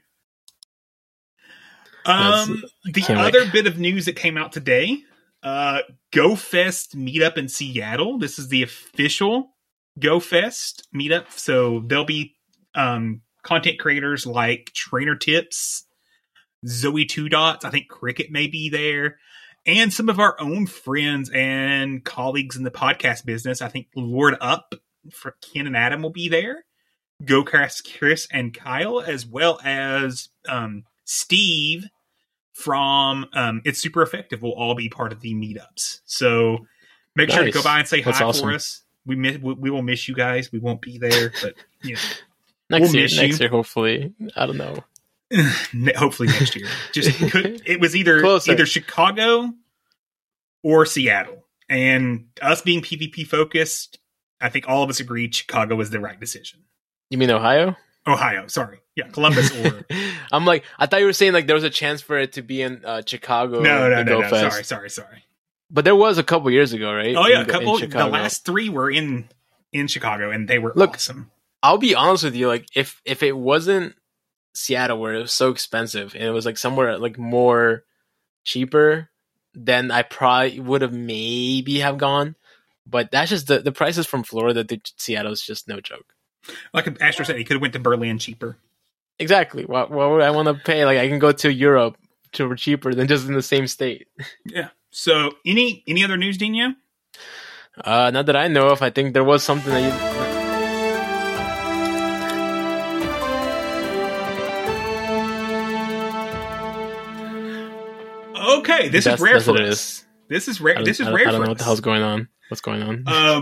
The other bit of news that came out today, GoFest meetup in Seattle. This is the official GoFest meetup. So there'll be content creators like Trainer Tips, Zoe 2 Dots. I think Cricket may be there. And some of our own friends and colleagues in the podcast business. I think Lord Up for Ken and Adam will be there. GoCast Chris and Kyle, as well as Steve from It's Super Effective will all be part of the meetups. So make sure to go by and say hi for us. We will miss you guys. We won't be there, but next year, hopefully. I don't know. Hopefully next year. It was either Chicago or Seattle, and us being PvP focused, I think all of us agreed Chicago was the right decision. You mean Ohio? Ohio, sorry. Yeah, Columbus or... I'm like, I thought you were saying like there was a chance for it to be in Chicago. No. Sorry. But there was a couple years ago, right? Oh yeah, the last 3 were in Chicago, and they were awesome. I'll be honest with you, like if it wasn't Seattle where it was so expensive and it was like somewhere like more cheaper, then I probably would have maybe have gone. But that's just the prices from Florida to Seattle is just no joke. Like Astro said, he could have went to Berlin cheaper. Exactly. Why would I want to pay? Like I can go to Europe to cheaper than just in the same state. Yeah. So any other news, Dino? Not that I know of. I think there was something that you... Okay, this is rare for us. This is rare. This is rare. I don't know what the hell's going on. What's going on?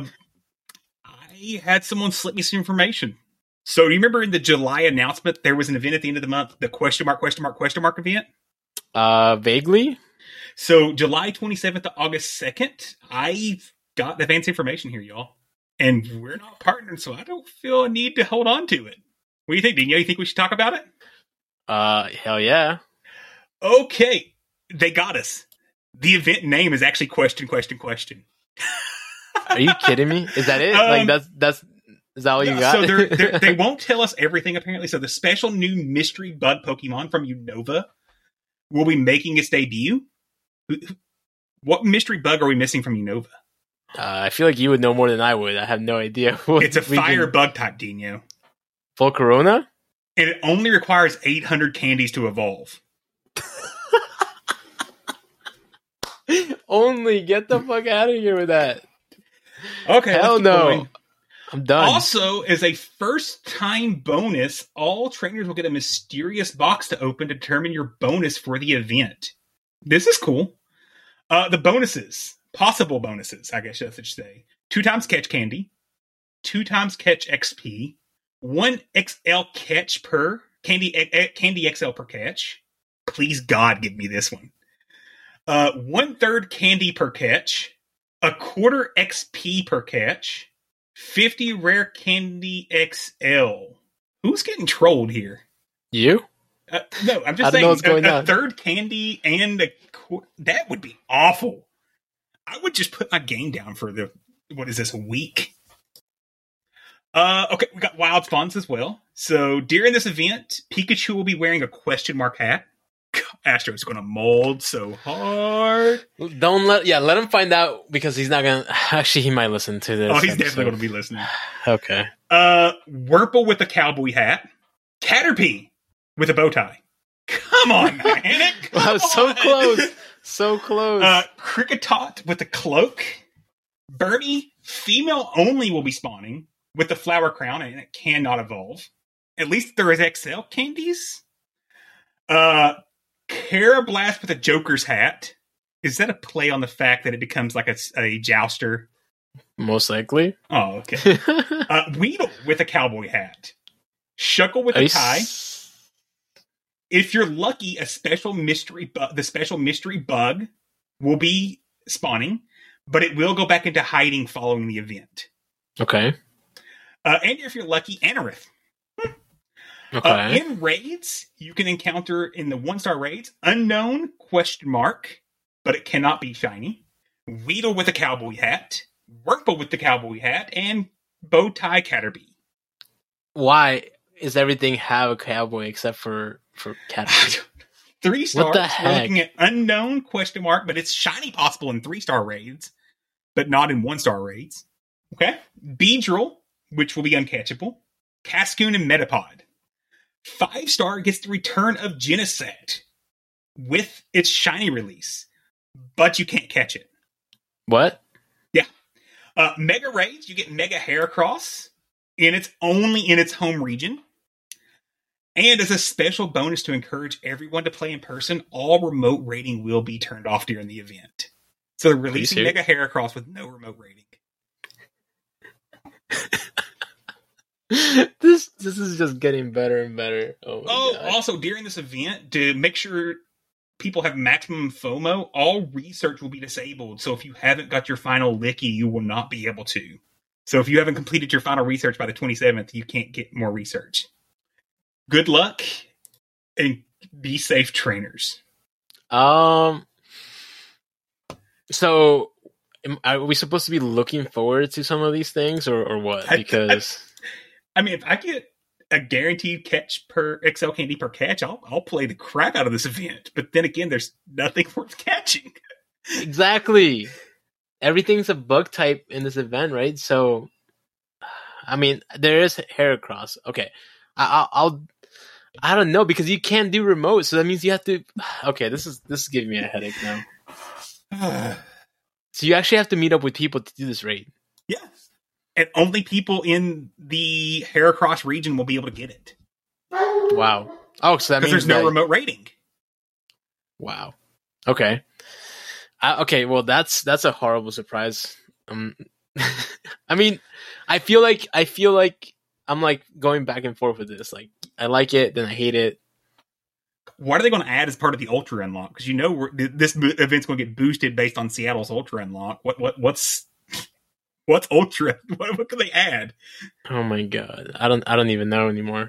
I had someone slip me some information. So do you remember in the July announcement there was an event at the end of the month, the question mark event? Vaguely. So July 27th to August 2nd, I got advanced information here, y'all, and we're not partners, so I don't feel a need to hold on to it. What do you think, Dino? You think we should talk about it? Hell yeah. Okay. They got us. The event name is actually question. Are you kidding me? Is that it? Like that's is that all you got? So they won't tell us everything apparently. So the special new mystery bug Pokemon from Unova will be making its debut. What mystery bug are we missing from Unova? I feel like you would know more than I would. I have no idea. It's a fire bug type, Dino. Volcarona? And it only requires 800 candies to evolve. Only get the fuck out of here with that. Okay. Hell no. Going. I'm done. Also, as a first-time bonus, all trainers will get a mysterious box to open to determine your bonus for the event. This is cool. The bonuses, possible bonuses, I guess I should say. 2 times catch candy, 2 times catch XP, 1 XL catch per candy XL per catch. Please God, give me this one. 1/3 candy per catch, 1/4 XP per catch, 50 rare candy XL. Who's getting trolled here? You? No, I'm just saying a third candy and that would be awful. I would just put my game down for a week? Okay, we got wild spawns as well. So during this event, Pikachu will be wearing a question mark hat. Astro's going to mold so hard. Let him find out because he's not going to. Actually, he might listen to this. Oh, he's definitely going to be listening. Okay. Wurmple with a cowboy hat. Caterpie with a bow tie. Come on, man. Wow, so close. So close. Kricketot with a cloak. Bernie, female only, will be spawning with the flower crown, and it cannot evolve. At least there is XL candies. Carablast with a Joker's hat. Is that a play on the fact that it becomes like a jouster? Most likely. Oh, okay. Weedle with a cowboy hat. Shuckle with a tie. If you're lucky, the special mystery bug will be spawning, but it will go back into hiding following the event. Okay. And if you're lucky, Anorith. Okay. In raids, you can encounter in the 1-star raids, unknown question mark, but it cannot be shiny. Weedle with a cowboy hat, Wurmple with the cowboy hat, and Bowtie Caterpie. Why is everything have a cowboy except for Caterpie? 3 stars. What the heck? We're looking at unknown question mark, but it's shiny possible in 3-star raids, but not in 1-star raids. Okay. Beedrill, which will be uncatchable. Cascoon and Metapod. 5-star gets the return of Genesect with its shiny release, but you can't catch it. What? Yeah. Mega Raids, you get Mega Heracross, and it's only in its home region. And as a special bonus to encourage everyone to play in person, all remote rating will be turned off during the event. So they're releasing Mega Heracross with no remote rating. This is just getting better and better. Oh, also during this event, to make sure people have maximum FOMO, all research will be disabled. So if you haven't got your final Licky, you will not be able to. So if you haven't completed your final research by the 27th, you can't get more research. Good luck and be safe, trainers. So are we supposed to be looking forward to some of these things or what? Because I mean, if I get a guaranteed catch per XL candy per catch, I'll play the crap out of this event. But then again, there's nothing worth catching. Exactly. Everything's a bug type in this event, right? So, I mean, there is Heracross. Okay, I don't know, because you can't do remote, so that means you have to. Okay, this is giving me a headache now. So you actually have to meet up with people to do this raid. Yeah, and only people in the Heracross region will be able to get it. Wow. Oh, so that means there's no remote rating. Wow. Okay. Okay. Well, that's a horrible surprise. I mean, I feel like I'm like going back and forth with this. Like, I like it, then I hate it. What are they going to add as part of the Ultra Unlock? Because this event's going to get boosted based on Seattle's Ultra Unlock. What's Ultra? What can they add? Oh my god, I don't even know anymore.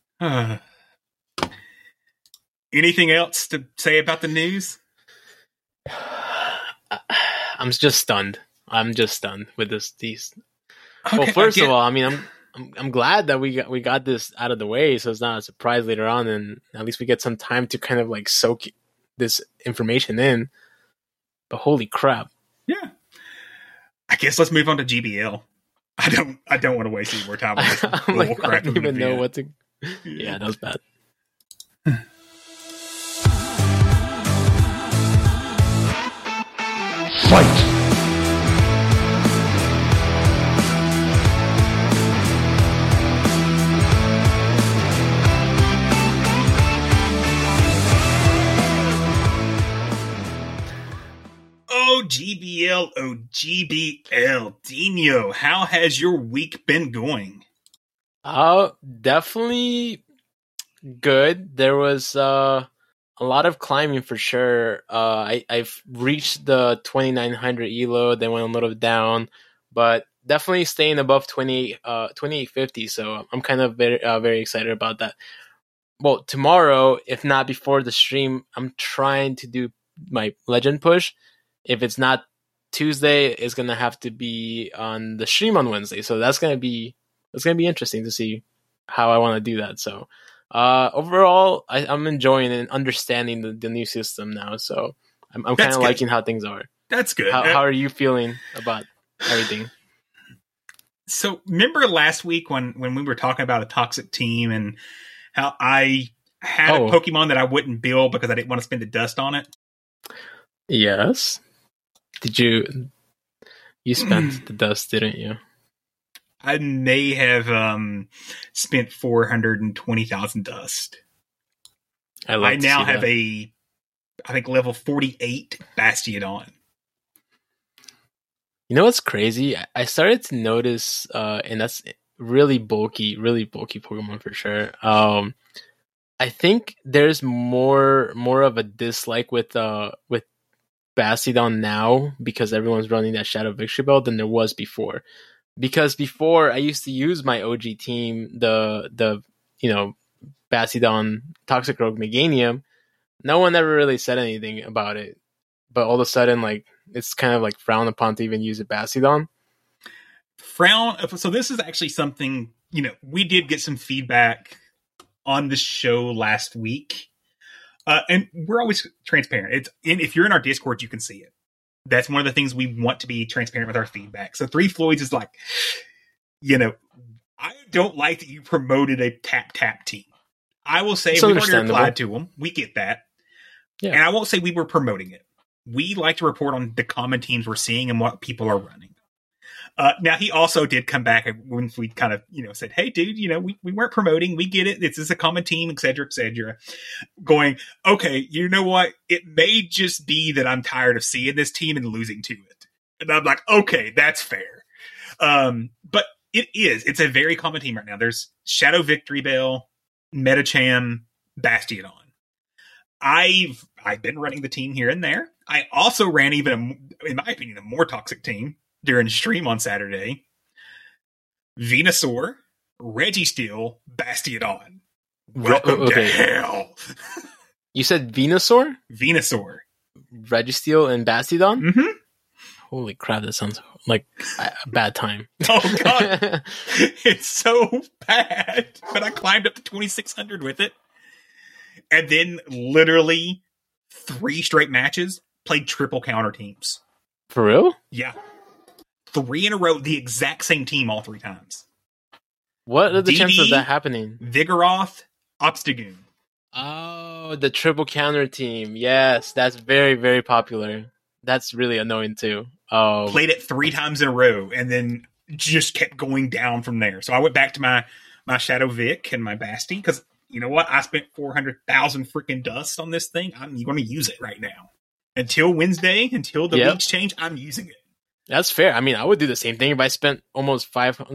Anything else to say about the news? I'm just stunned. I'm just stunned with these. Okay, well, first of all, I mean, I'm glad that we got this out of the way, so it's not a surprise later on, and at least we get some time to kind of like soak this information in. But holy crap! Yeah, I guess let's move on to GBL. I don't want to waste any more time on this. Like, I don't even know what to. Yeah, that was bad. Fight! GBL. Dino, how has your week been going? Definitely good. There was a lot of climbing for sure. I've reached the 2900 elo, then went a little down, but definitely staying above 2850. So I'm kind of very excited about that. Well, tomorrow, if not before the stream, I'm trying to do my legend push. If it's not Tuesday, it's gonna have to be on the stream on Wednesday. So that's gonna be interesting to see how I want to do that. So overall, I'm enjoying and understanding the new system now. So I'm kind of liking how things are. That's good. How are you feeling about everything? So remember last week when we were talking about a toxic team and how I had a Pokemon that I wouldn't build because I didn't want to spend the dust on it? Yes. Did you spent the dust, didn't you? I may have spent 420,000 dust. I now have I think level 48 Bastiodon. You know what's crazy? I started to notice, and that's really bulky Pokemon for sure. I think there's more of a dislike with Bastiodon now because everyone's running that Shadow Victory Bell than there was before. Because before I used to use my OG team, the Bastiodon, Toxicroak, Meganium. No one ever really said anything about it, but all of a sudden, like, it's kind of like frowned upon to even use a Bastiodon. So this is actually something, we did get some feedback on the show last week. And we're always transparent. If you're in our Discord, you can see it. That's one of the things we want to be transparent with our feedback. So Three Floyds is like, I don't like that you promoted a tap team. I will say we've already replied to them. We get that. Yeah. And I won't say we were promoting it. We like to report on the common teams we're seeing and what people are running. Now, he also did come back when we kind of, said, hey, dude, we weren't promoting. We get it. This is a common team, et cetera, going, okay, you know what? It may just be that I'm tired of seeing this team and losing to it. And I'm like, okay, that's fair. But it's a very common team right now. There's Shadow Victory Bell, Metacham, Bastiodon. I've been running the team here and there. I also ran even, in my opinion, a more toxic team during stream on Saturday. Venusaur, Registeel, Bastiodon. Welcome to hell. You said Venusaur? Venusaur. Registeel and Bastiodon? Mm-hmm. Holy crap, that sounds like a bad time. Oh, God. It's so bad. But I climbed up to 2,600 with it. And then literally 3 straight matches played triple counter teams. For real? Yeah. 3 in a row, the exact same team all 3 times. What are the chances of that happening? Vigoroth, Obstagoon. Oh, the triple counter team. Yes, that's very, very popular. That's really annoying too. Oh, played it 3 times in a row and then just kept going down from there. So I went back to my Shadow Vic and my Basti because you know what? I spent 400,000 freaking dust on this thing. I'm going to use it right now. Until Wednesday, until the weeks change, I'm using it. That's fair. I mean, I would do the same thing if I spent almost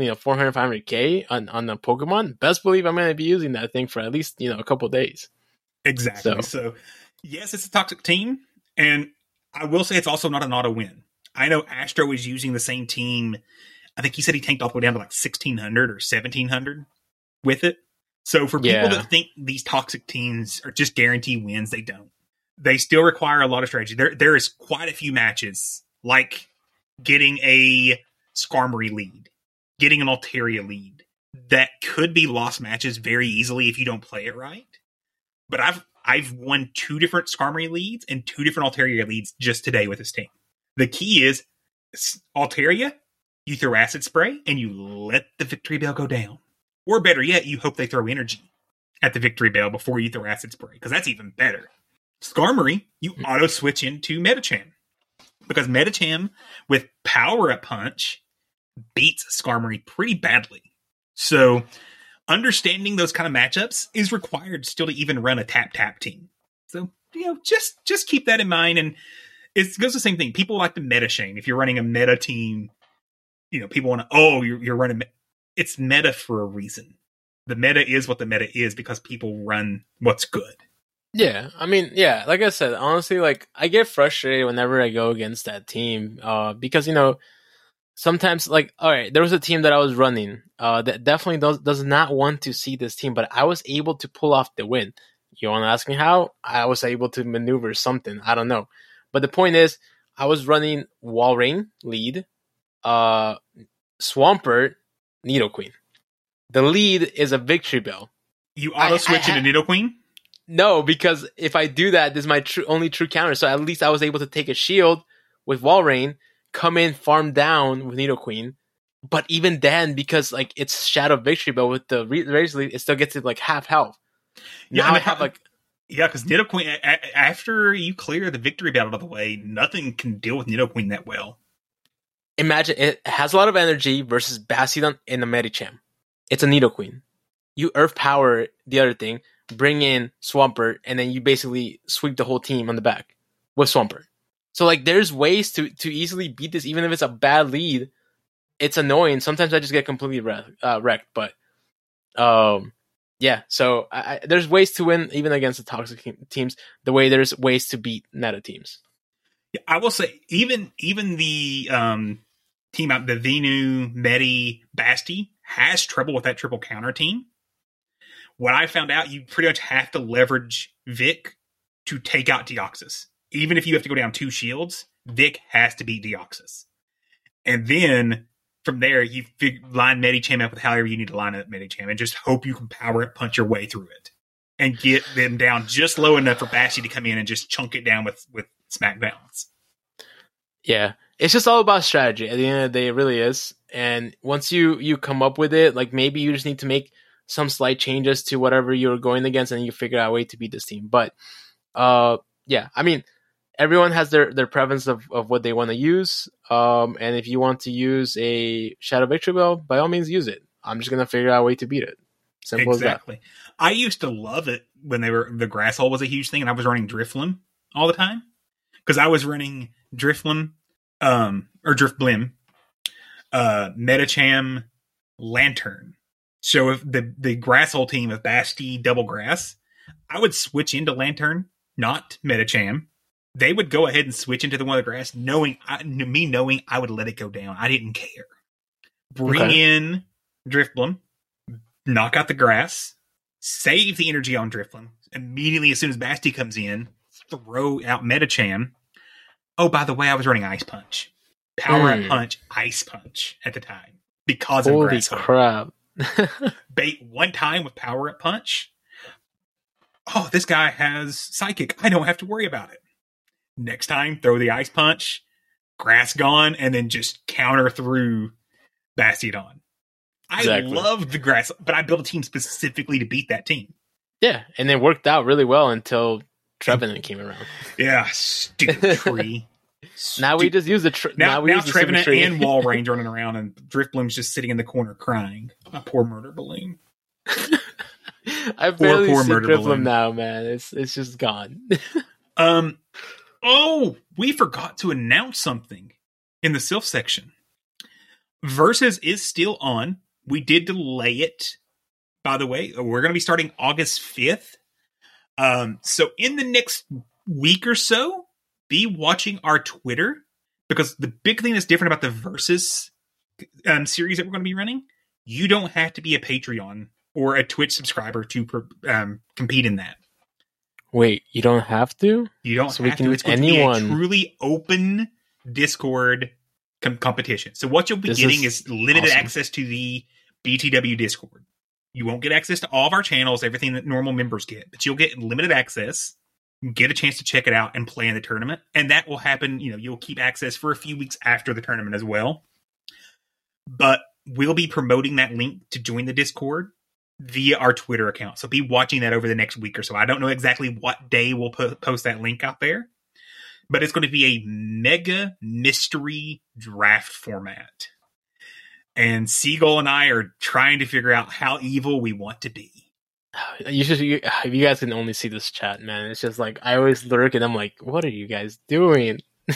500K on a Pokemon. Best believe I'm going to be using that thing for at least, a couple of days. Exactly. So, yes, it's a toxic team. And I will say it's also not an auto win. I know Astro is using the same team. I think he said he tanked all the way down to like 1,600 or 1,700 with it. So for people that think these toxic teams are just guaranteed wins, they don't. They still require a lot of strategy. There is quite a few matches, like getting a Skarmory lead, getting an Altaria lead, that could be lost matches very easily if you don't play it right. But I've won 2 different Skarmory leads and 2 different Altaria leads just today with this team. The key is Altaria, you throw Acid Spray and you let the Victory Bell go down. Or better yet, you hope they throw energy at the Victory Bell before you throw Acid Spray, because that's even better. Skarmory, you auto-switch into Metacham. Because Metacham, with Power-Up Punch, beats Skarmory pretty badly. So, understanding those kind of matchups is required still to even run a tap-tap team. So, just keep that in mind. And it goes the same thing. People like to meta shame. If you're running a meta team, people want to, you're running... It's meta for a reason. The meta is what the meta is because people run what's good. Yeah, I mean, like I said, honestly, like, I get frustrated whenever I go against that team, because, sometimes, like, all right, there was a team that I was running, that definitely does not want to see this team, but I was able to pull off the win. You want to ask me how? I was able to maneuver something, I don't know. But the point is, I was running Walrein lead, Swampert, Nidoqueen. The lead is a Victory Bell. You auto-switch into Nidoqueen? No, because if I do that, this is my only true counter. So at least I was able to take a shield with Walrein, come in, farm down with Nidoqueen. But even then, because like it's Shadow Victory Bell with the Razor Leaf, it still gets it like half health. Now I have like... Yeah, because Nidoqueen, after you clear the Victory Bell out of the way, nothing can deal with Nidoqueen that well. Imagine it has a lot of energy versus Bastiodon and a Medicham. It's a Nidoqueen. You Earth Power the other thing, bring in Swampert, and then you basically sweep the whole team on the back with Swampert. So like there's ways to easily beat this, even if it's a bad lead. It's annoying. Sometimes I just get completely wrecked, but yeah. So there's ways to win even against the toxic teams, the way there's ways to beat meta teams. Yeah, I will say, even the team out, the Venu, Medi, Basti, has trouble with that triple counter team. What I found out, you pretty much have to leverage Vic to take out Deoxys. Even if you have to go down 2 shields, Vic has to beat Deoxys. And then, from there, you line Medicham up with however you need to line up Medicham, and just hope you can power it, punch your way through it. And get them down just low enough for Basti to come in and just chunk it down with smackdowns. Yeah, it's just all about strategy. At the end of the day, it really is. And once you come up with it, like maybe you just need to make some slight changes to whatever you're going against, and you figure out a way to beat this team. But yeah, I mean, everyone has their preference of what they want to use. And if you want to use a Shadow Victory Bell, by all means use it. I'm just gonna figure out a way to beat it. Simple exactly. As that. I used to love it when the Grass Hole was a huge thing, and I was running Drifloon all the time because I was running Drifloon, or Drifblim, Metacham, Lantern. So if the Grass Hole team of Basti Double Grass, I would switch into Lantern, not Metacham. They would go ahead and switch into the one of the grass, knowing I would let it go down. I didn't care. Bring in Drifblim, knock out the grass, save the energy on Drifblim. Immediately, as soon as Basti comes in, throw out Metacham. Oh, by the way, I was running Ice Punch. Power Up Punch, Ice Punch at the time. Because of Grass Hole. Crap. Bait one time with Power Up Punch. Oh, this guy has Psychic. I don't have to worry about it. Next time, throw the Ice Punch, grass gone, and then just counter through Bastiodon. I loved the grass, but I built a team specifically to beat that team. Yeah, and it worked out really well until Trevenant came around. Yeah, stupid tree. Now we just use the now Trevenant and Walrein running around, and Drifblim's just sitting in the corner crying. My poor Murder Balloon. I barely see Drifblim now, man. It's just gone. Oh, we forgot to announce something in the Sylph section. Versus is still on. We did delay it. By the way, we're going to be starting August 5th. So in the next week or so, be watching our Twitter, because the big thing that's different about the Versus series that we're going to be running, you don't have to be a Patreon or a Twitch subscriber to compete in that. Wait, you don't have to? You don't have to. It's going to be a truly open Discord competition. So what you'll be getting is limited access to the BTW Discord. You won't get access to all of our channels, everything that normal members get, but you'll get limited access, get a chance to check it out and play in the tournament. And that will happen, you'll keep access for a few weeks after the tournament as well. But we'll be promoting that link to join the Discord via our Twitter account. So be watching that over the next week or so. I don't know exactly what day we'll post that link out there, but it's going to be a mega mystery draft format. And Seagull and I are trying to figure out how evil we want to be. You guys can only see this chat, man. It's just like, I always lurk and I'm like, what are you guys doing?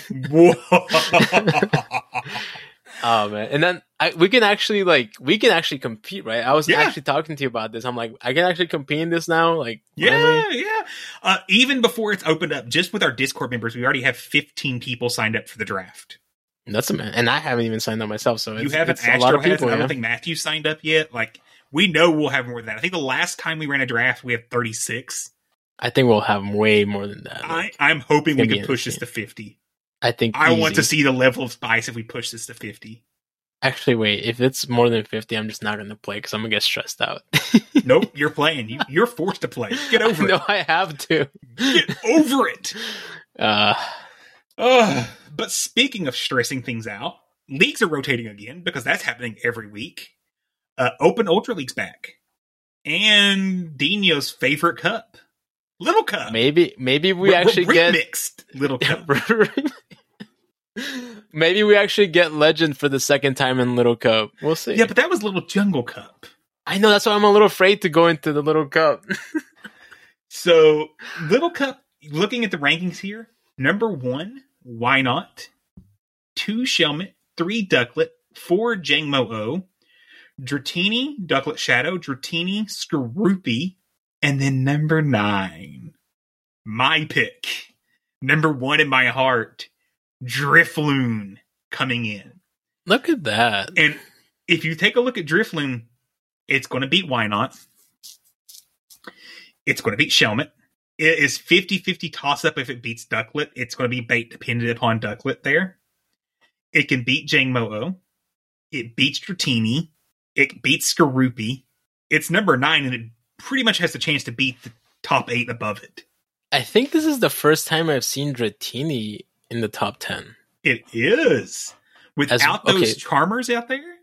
Oh man. And then we can actually compete, right? I was actually talking to you about this. I'm like, I can actually compete in this now. Like, even before it's opened up, just with our Discord members, we already have 15 people signed up for the draft. That's and I haven't even signed up myself. So you haven't. Astro has. I don't think Matthew signed up yet. Like, we know we'll have more than that. I think the last time we ran a draft, we had 36. I think we'll have way more than that. I'm hoping we can push this to 50. I want to see the level of spice if we push this to 50. Actually, wait. If it's more than 50, I'm just not going to play because I'm going to get stressed out. Nope, you're playing. You're forced to play. Get over it. No, I have to. Get over it. But speaking of stressing things out, leagues are rotating again because that's happening every week. Open Ultra League's back. And Dino's favorite cup. Little Cup. Maybe we actually get mixed Little Cup. Maybe we actually get Legend for the second time in Little Cup. We'll see. Yeah, but that was Little Jungle Cup. I know, that's why I'm a little afraid to go into the Little Cup. So, Little Cup, looking at the rankings here, number 1, Why Not? 2, Shelmet. 3, Ducklet. 4, Jangmo-O. Dratini, Ducklet Shadow. Dratini, Skorupi. And then number 9, my pick. Number 1 in my heart, Drifloon coming in. Look at that. And if you take a look at Drifloon, it's going to beat Why Not? It's going to beat Shelmet. It is 50-50 toss-up if it beats Ducklet. It's going to be bait dependent upon Ducklet there. It can beat Jangmo-O. It beats Dratini. It beats Skorupi. It's number 9, and it pretty much has the chance to beat the top 8 above it. I think this is the first time I've seen Dratini in the top 10. It is. Without those Charmers out there,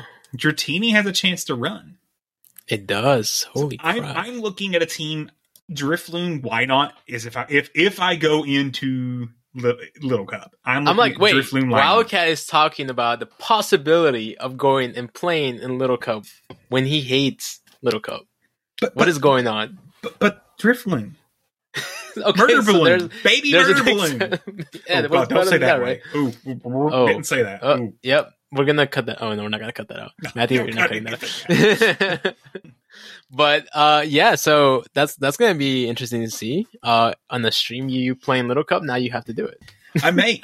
Dratini has a chance to run. It does. Holy crap. I'm looking at a team Drifloon, why not? Is if I go into Little Cup, I'm like, wait, Drifloon Wildcat is talking about the possibility of going and playing in Little Cup when he hates Little Cup. What is going on? But Drifloon. Okay, Murder so balloon, baby murder balloon. Yeah, oh, God, don't say that, right? Ooh, didn't say that. Yep, we're gonna cut that. Oh no, we're not gonna cut that out, Matthew. You're not cutting that out. But yeah, so that's gonna be interesting to see. On the stream, you playing Little Cup. Now you have to do it. I may.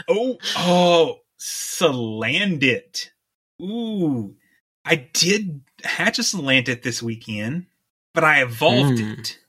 Salandit. Ooh, I did hatch a Salandit this weekend, but I evolved it.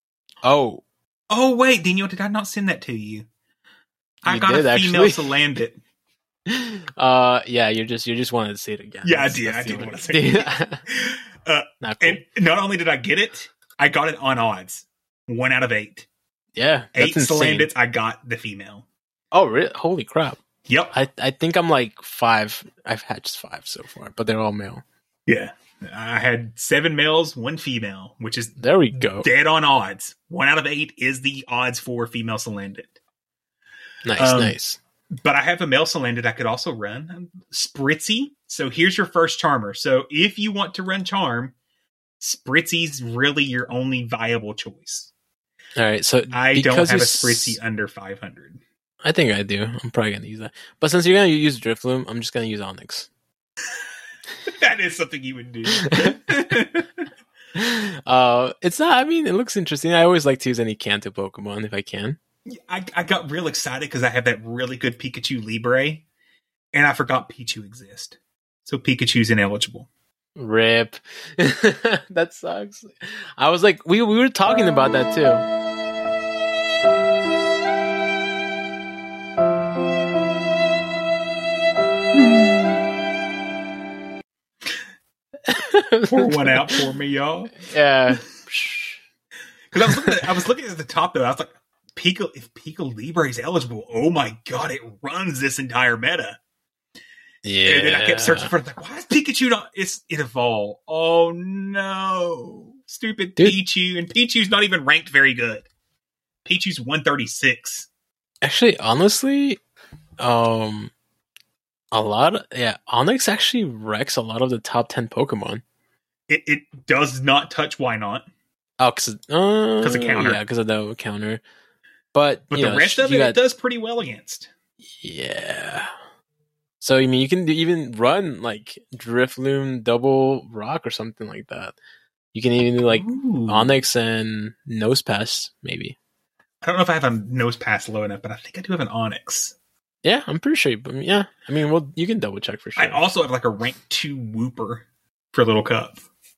Oh wait, Daniel, did I not send that to you? I got a female Salandit. Yeah, you just wanted to see it again. Yeah, I did want to say it. Not cool. And not only did I get it, I got it on odds. 1 out of 8. Yeah, that's 8 Salandits, I got the female. Oh, really? Holy crap! Yep. I think I'm like 5. I've hatched 5 so far, but they're all male. Yeah. I had 7 males, 1 female, which is there we go. Dead on odds. 1 out of 8 is the odds for female Salandit. Nice. But I have a male Salandit I could also run. Spritzy. So here's your first charmer. So if you want to run charm, Spritzy's really your only viable choice. All right. So I don't have a Spritzy under 500. I think I do. I'm probably going to use that. But since you're going to use Drifloon, I'm just going to use Onyx. That is something you would do. It's not, I mean, it looks interesting. I always like to use any Kanto Pokemon if I can. I got real excited because I have that really good Pikachu Libre, and I forgot Pichu exists. So Pikachu's ineligible. RIP. That sucks. I was like, we were talking about that too. Pour one out for me, y'all. Yeah. Because I was looking at the top though. I was like, if Pika Libre is eligible, oh my god, it runs this entire meta. Yeah. And then I kept searching for it. Like, why is Pikachu not? It evolved. Oh no, stupid Pichu, and Pichu's not even ranked very good. Pichu's 136. Actually, honestly, Onyx actually wrecks a lot of the top 10 Pokemon. It does not touch Why Not. Oh, because of counter. Yeah, because of the counter. But the rest of it does pretty well against. Yeah. So, I mean, you can even run, like, Drifloon Double Rock or something like that. You can even do, like, Onyx and Nosepass, maybe. I don't know if I have a Nosepass low enough, but I think I do have an Onyx. Yeah, I'm pretty sure. But yeah, I mean, well, you can double check for sure. I also have, like, a rank 2 Wooper for Little Cup.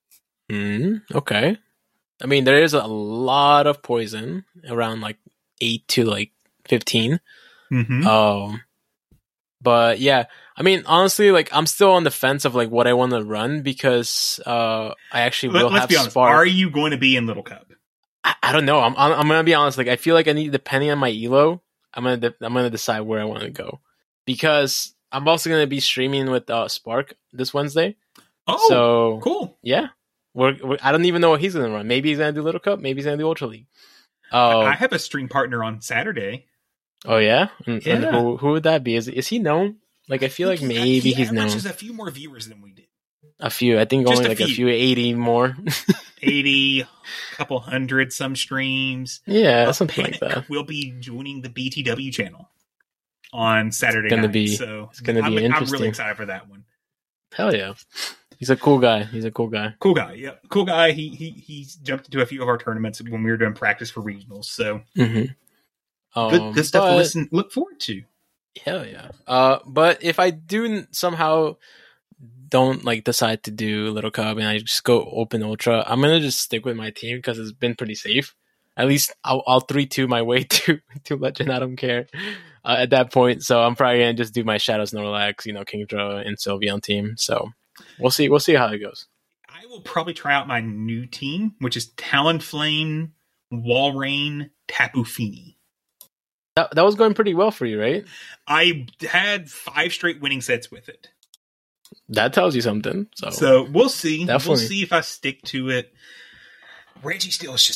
Okay. I mean, there is a lot of poison, around, like, 8 to, like, 15. Mm-hmm. But yeah, I mean, honestly, like, I'm still on the fence of like what I want to run because I actually will have Spark. Are you going to be in Little Cup? I don't know. I'm gonna be honest. Like, I feel like I need, depending on my elo, I'm gonna decide where I want to go, because I'm also gonna be streaming with Spark this Wednesday. Oh, so cool. Yeah, I don't even know what he's gonna run. Maybe he's gonna do Little Cup. Maybe he's gonna do Ultra League. I have a stream partner on Saturday. Oh yeah? And Yeah. who would that be? Is he known? Like, I feel like maybe he's known. He averages a few more viewers than we did. A few. I think Just only a like few. a few, 80 more. 80, a couple hundred, some streams. Yeah, something like Panic that. will be joining the BTW channel on Saturday It's gonna night. be- So it's gonna be I'm interesting. really excited for that one. Hell yeah. He's a cool guy. Cool guy. Yeah, cool guy. He jumped into a few of our tournaments when we were doing practice for regionals. So Mm-hmm. good stuff to look forward to. Hell yeah. But if I do somehow don't like decide to do Little Cup and I just go Open Ultra, I'm gonna just stick with my team because it's been pretty safe. At least I'll 3-2 my way to Legend. I don't care at that point. So I'm probably gonna just do my Shadow Snorlax, Kingdra and Sylveon team. So we'll see how it goes. I will probably try out my new team, which is Talonflame, Walrein, Tapu Fini. That was going pretty well for you, right? I had 5 straight winning sets with it. That tells you something. So we'll see. Definitely. We'll see if I stick to it. Registeel is just a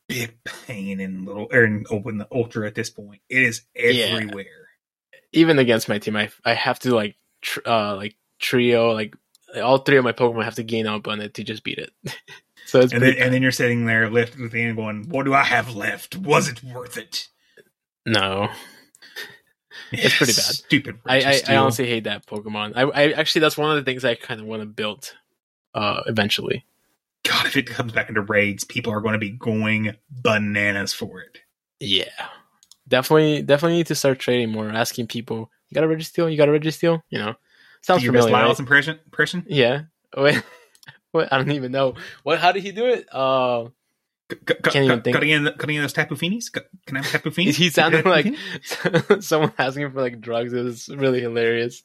big pain in open the Ultra at this point. It is everywhere. Even against my team, I have to like trio, like all three of my Pokemon have to gain up on it to just beat it. So it's then you're sitting there left with the end going, what do I have left? Was it worth it? No. It's pretty bad. Stupid. I honestly hate that Pokemon. I actually, that's one of the things I kind of want to build eventually. God, if it comes back into raids, people are going to be going bananas for it. Yeah. Definitely need to start trading more, asking people, you got a Registeel? You got a Registeel? You know, sounds familiar, Lyle's right? impression? Yeah. Wait, what? I don't even know. What? How did he do it? Can't even think. Cutting in those Tapu Finis? Can I have Tapu Finis? He sounded like someone asking for like drugs. It was really hilarious.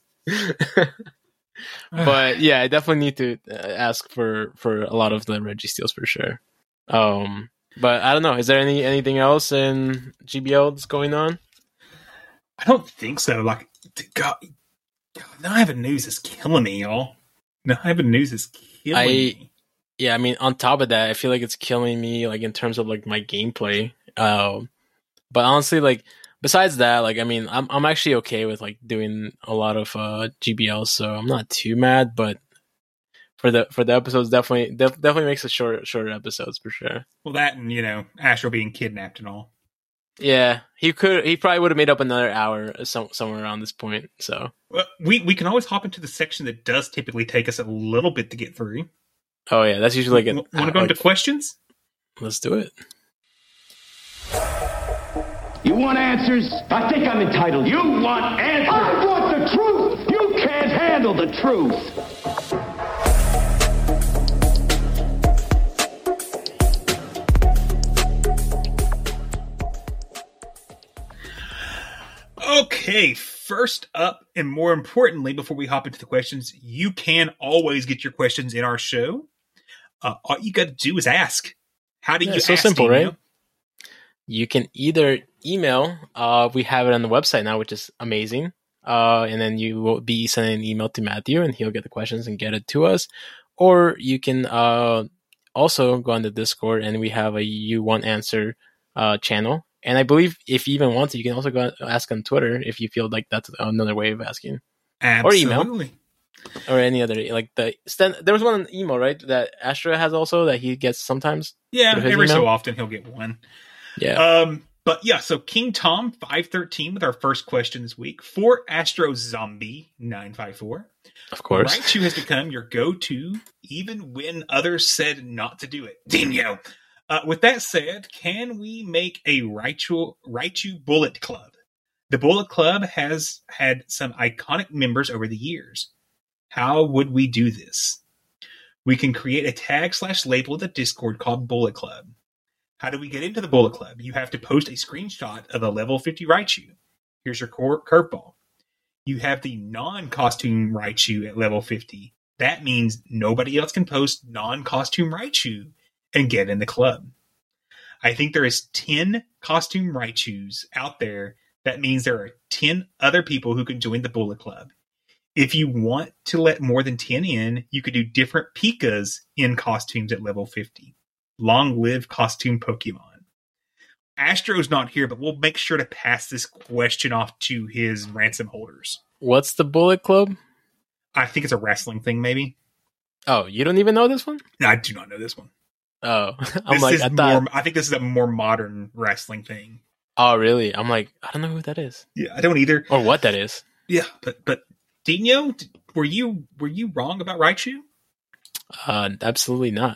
But yeah, I definitely need to ask for a lot of the Registeels for sure. But I don't know. Is there anything else in GBL that's going on? I don't think so. Like, God, not having news is killing me, y'all. Not having news is killing me. Yeah, I mean, on top of that, I feel like it's killing me, like, in terms of, like, my gameplay. But honestly, like, besides that, like, I mean, I'm actually okay with, like, doing a lot of GBL, so I'm not too mad, but for the episodes, definitely makes it shorter episodes, for sure. Well, that and, you know, Astro being kidnapped and all. Yeah, he probably would have made up another hour somewhere around this point, so. Well, we can always hop into the section that does typically take us a little bit to get through. Oh yeah, that's usually like want to go into questions? Let's do it. You want answers? I think I'm entitled. You want answers? I want the truth! You can't handle the truth! Okay, first up, and more importantly, before we hop into the questions, you can always get your questions in our show. All you got to do is ask. How do you ask? It's so simple, right? You can either email. We have it on the website now, which is amazing. And then you will be sending an email to Matthew, and he'll get the questions and get it to us. Or you can also go on the Discord, and we have a You Want Answer channel. And I believe if you even want to, you can also go ask on Twitter if you feel like that's another way of asking. Absolutely. Or email. Or any other, like there was one email, right, that Astro has also that he gets sometimes. Yeah, every so often he'll get one. Yeah. But yeah, so King Tom 513 with our first question this week for Astro Zombie 954. Of course, Raichu has become your go-to even when others said not to do it. Dingo. With that said, can we make a Raichu Bullet Club? The Bullet Club has had some iconic members over the years. How would we do this? We can create a tag/label in the Discord called Bullet Club. How do we get into the Bullet Club? You have to post a screenshot of a level 50 Raichu. Here's your curveball. You have the non-costume Raichu at level 50. That means nobody else can post non-costume Raichu and get in the club. I think there is 10 costume Raichus out there. That means there are 10 other people who can join the Bullet Club. If you want to let more than 10 in, you could do different Pikas in costumes at level 50. Long live costume Pokemon. Astro's not here, but we'll make sure to pass this question off to his ransom holders. What's the Bullet Club? I think it's a wrestling thing, maybe. Oh, you don't even know this one? No, I do not know this one. Oh, I think this is a more modern wrestling thing. Oh, really? I'm like, I don't know who that is. Yeah, I don't either. Or what that is. Yeah, but Dino, were you wrong about Raichu? Absolutely not.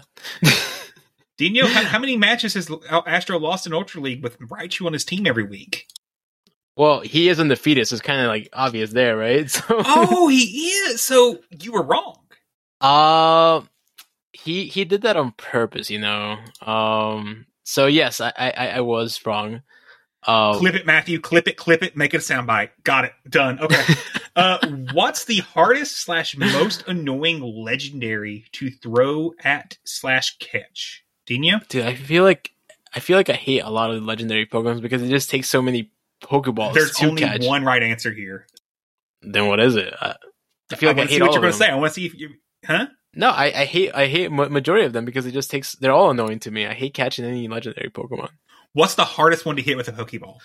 Dino, how many matches has Astro lost in Ultra League with Raichu on his team every week? Well, he is undefeated, so it's kind of like obvious there, right? So oh, he is. So you were wrong. He did that on purpose, you know. So yes, I was wrong. Clip it, Matthew. Clip it. Make it a soundbite. Got it. Done. Okay. What's the hardest / most annoying legendary to throw at / catch? Dino? Dude, I feel like I hate a lot of the legendary Pokemon because it just takes so many Pokeballs. There's to only catch. one right answer here. Then what is it? I feel like I hate what all you're of them. Say. I want to see if you. Huh? No, I hate majority of them because it just takes. They're all annoying to me. I hate catching any legendary Pokemon. What's the hardest one to hit with a Pokeball?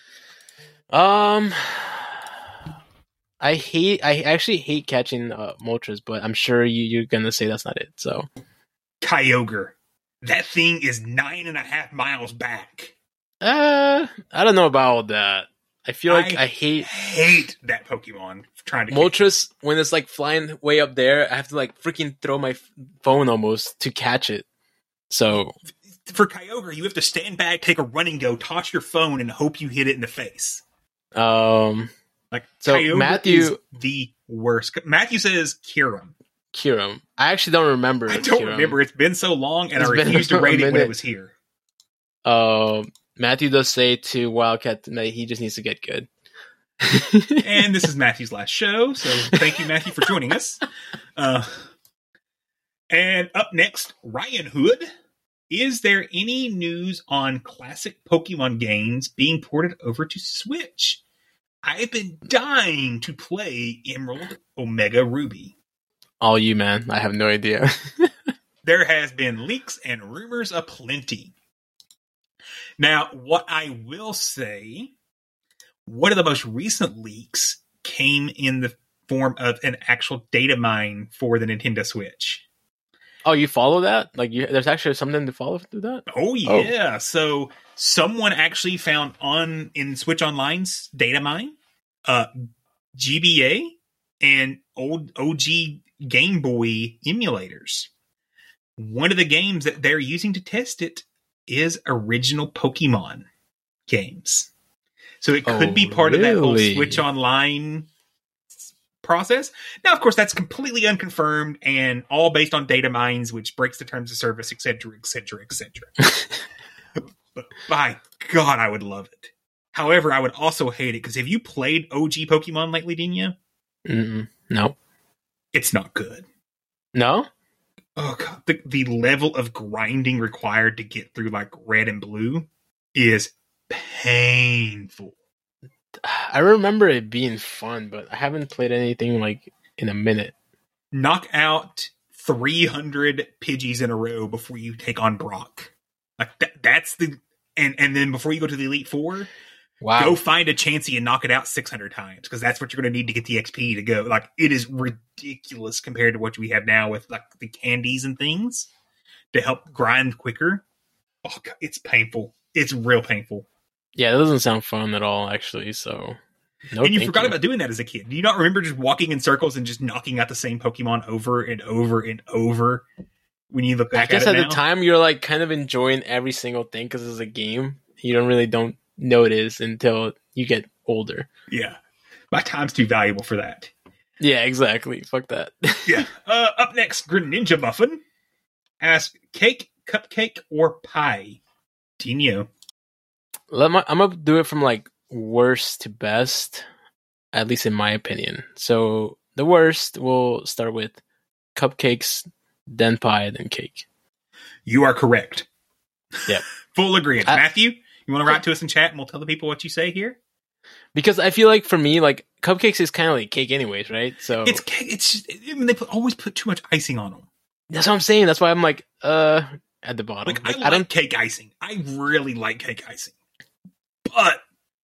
I actually hate catching Moltres, but I'm sure you're gonna say that's not it. So, Kyogre. That thing is 9.5 miles back. I don't know about all that. I feel like I hate that Pokemon trying to Moltres when it's like flying way up there. I have to like freaking throw my phone almost to catch it. So for Kyogre, you have to stand back, take a run and go, toss your phone, and hope you hit it in the face. Like so Kyogre Matthew is the worst. Matthew says Kyurem. I actually don't remember. I don't remember. It's been so long, and I refused to rate it when it was here. Matthew does say to Wildcat that he just needs to get good. And this is Matthew's last show, so thank you, Matthew, for joining us. And up next, Ryan Hood. Is there any news on classic Pokemon games being ported over to Switch? I've been dying to play Emerald, Omega, Ruby. All you, man. I have no idea. There has been leaks and rumors aplenty. Now, what I will say, one of the most recent leaks came in the form of an actual data mine for the Nintendo Switch. Oh, you follow that? Like, there's actually something to follow through that? Oh, yeah. Oh. So, someone actually found in Switch Online's data mine, GBA and old OG Game Boy emulators. One of the games that they're using to test it is original Pokemon games. So it could be part of that whole Switch Online process. Now, of course, that's completely unconfirmed and all based on data mines, which breaks the terms of service, etc., etc., etc. But by God, I would love it. However, I would also hate it because have you played OG Pokemon lately, Dinya? No. It's not good. No? Oh, God. The level of grinding required to get through like red and blue is painful. I remember it being fun, but I haven't played anything like in a minute. Knock out 300 Pidgeys in a row before you take on Brock. Like that's the and then before you go to the Elite Four, go find a Chansey and knock it out 600 times because that's what you're going to need to get the XP to go. Like it is ridiculous compared to what we have now with like the candies and things to help grind quicker. Oh God, it's painful. It's real painful. Yeah, that doesn't sound fun at all, actually. So, and you forgot about doing that as a kid. Do you not remember just walking in circles and just knocking out the same Pokemon over and over and over? When you look back at it now? I guess at the time you're like kind of enjoying every single thing because it's a game. You don't notice until you get older. Yeah, my time's too valuable for that. Yeah, exactly. Fuck that. Yeah. Up next, Greninja Muffin asks, cake, cupcake, or pie? Dino. I'm gonna do it from like worst to best, at least in my opinion. So the worst, we'll start with cupcakes, then pie, then cake. You are correct. Yep. Full agreement. Matthew, you want to write to us in chat and we'll tell the people what you say here? Because I feel like for me, like cupcakes is kind of like cake anyways, right? So it's cake. They always put too much icing on them. That's what I'm saying. That's why I'm like, at the bottom. Like, I don't cake icing. I really like cake icing. But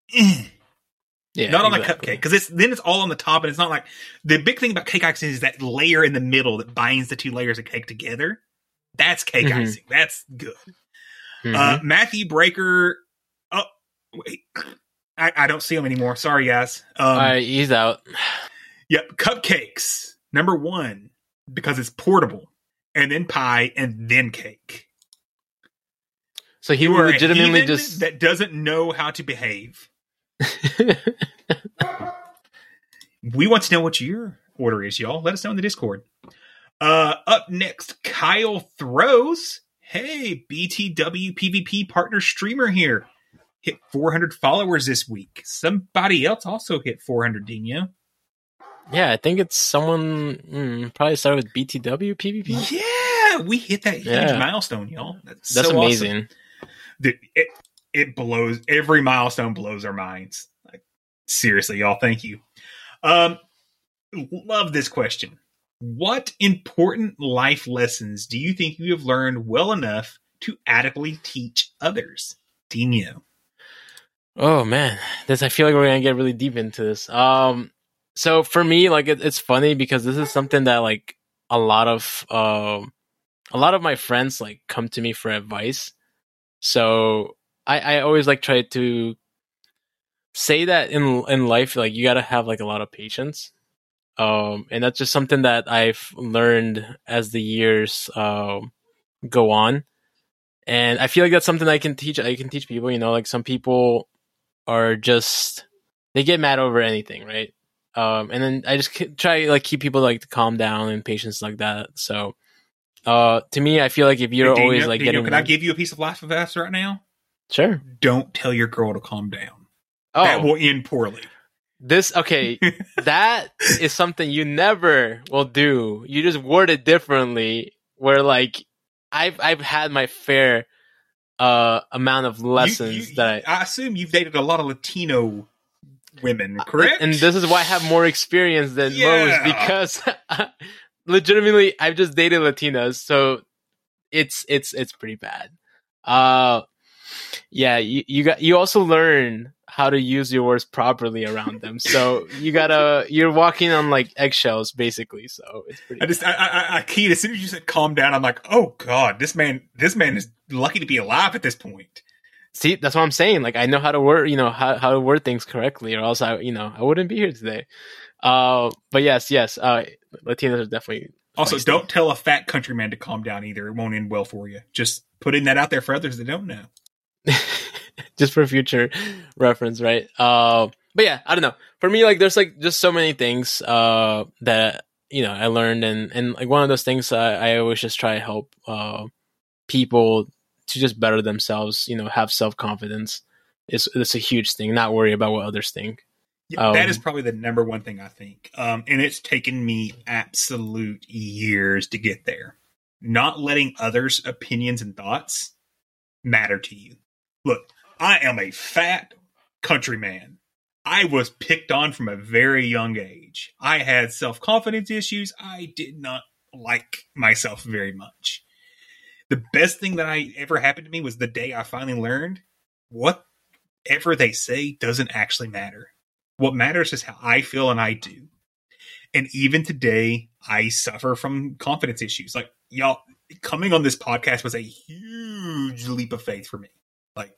not on a cupcake because it's all on the top and it's not like the big thing about cake icing is that layer in the middle that binds the two layers of cake together. That's cake icing. That's good. Matthew Breaker. Oh wait, I don't see him anymore. Sorry, guys. All right, he's out. Yep, cupcakes number 1 because it's portable, and then pie, and then cake. So he will legitimately just that doesn't know how to behave. We want to know what your order is, y'all. Let us know in the Discord. Up next, Kyle Throws. Hey, BTW PvP partner streamer here. Hit 400 followers this week. Somebody else also hit 400, Dino. Yeah, I think it's someone probably started with BTW PvP. Yeah, we hit that huge milestone, y'all. That's so amazing. Awesome. It blows. Every milestone blows our minds. Like seriously, y'all. Thank you. Love this question. What important life lessons do you think you have learned well enough to adequately teach others? Dino. Oh man, I feel like we're gonna get really deep into this. So for me, like it's funny because this is something that like a lot of my friends like come to me for advice. So I always like try to say that in life, like you gotta have like a lot of patience. And that's just something that I've learned as the years go on. And I feel like that's something I can teach people, you know, like some people are just, they get mad over anything, right? And then I just try like keep people like to calm down and patience like that. So to me, I feel like if you're always like Daniel, getting, can I give you a piece of life advice right now? Sure. Don't tell your girl to calm down. Oh, that will end poorly. That is something you never will do. You just word it differently. Where like I've had my fair amount of lessons I assume you've dated a lot of Latino women, correct? And this is why I have more experience than most, because legitimately I've just dated Latinas, so it's pretty bad. You also learn how to use your words properly around them. So you're walking on like eggshells basically. So it's pretty. I keyed as soon as you said calm down. I'm like, oh god, this man is lucky to be alive at this point. See, that's what I'm saying. Like I know how to word, how to word things correctly, or else I wouldn't be here today. But yes, Latinos are definitely. Also, don't tell a fat countryman to calm down either. It won't end well for you. Just putting that out there for others that don't know. Just for future reference, right? But yeah, I don't know. For me, like there's like just so many things that I learned, and like one of those things I always just try to help people to just better themselves. Have self-confidence. It's a huge thing. Not worry about what others think. Yeah, that is probably the number one thing I think, and it's taken me absolute years to get there. Not letting others' opinions and thoughts matter to you. Look, I am a fat countryman. I was picked on from a very young age. I had self-confidence issues. I did not like myself very much. The best thing that ever happened to me was the day I finally learned whatever they say doesn't actually matter. What matters is how I feel and I do. And even today, I suffer from confidence issues. Like, y'all, coming on this podcast was a huge leap of faith for me. Like,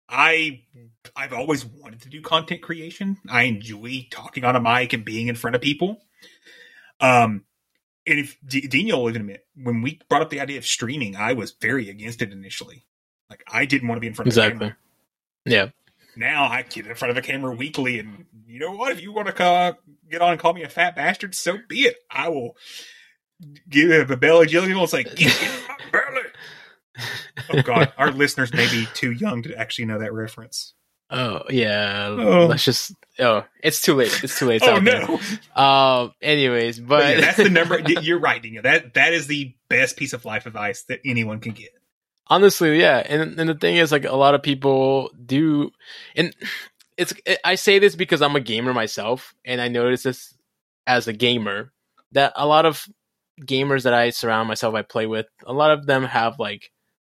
I've always wanted to do content creation. I enjoy talking on a mic and being in front of people. And if Dino will even admit, when we brought up the idea of streaming, I was very against it initially. Like, I didn't want to be in front of the camera. Yeah. Now I get in front of a camera weekly, and you know what? If you want to get on and call me a fat bastard, so be it. I will give it a belly jelly and say, "Get in my belly." Oh God, our listeners may be too young to actually know that reference. Oh yeah, let's just. Oh, it's too late. It's too late. It's no. Anyways, but yeah, that's the number. You're right, Dino. That is the best piece of life advice that anyone can get. Honestly, yeah, and the thing is, like, a lot of people do, and I say this because I'm a gamer myself, and I notice this as a gamer, that a lot of gamers that I surround myself, I play with, a lot of them have like,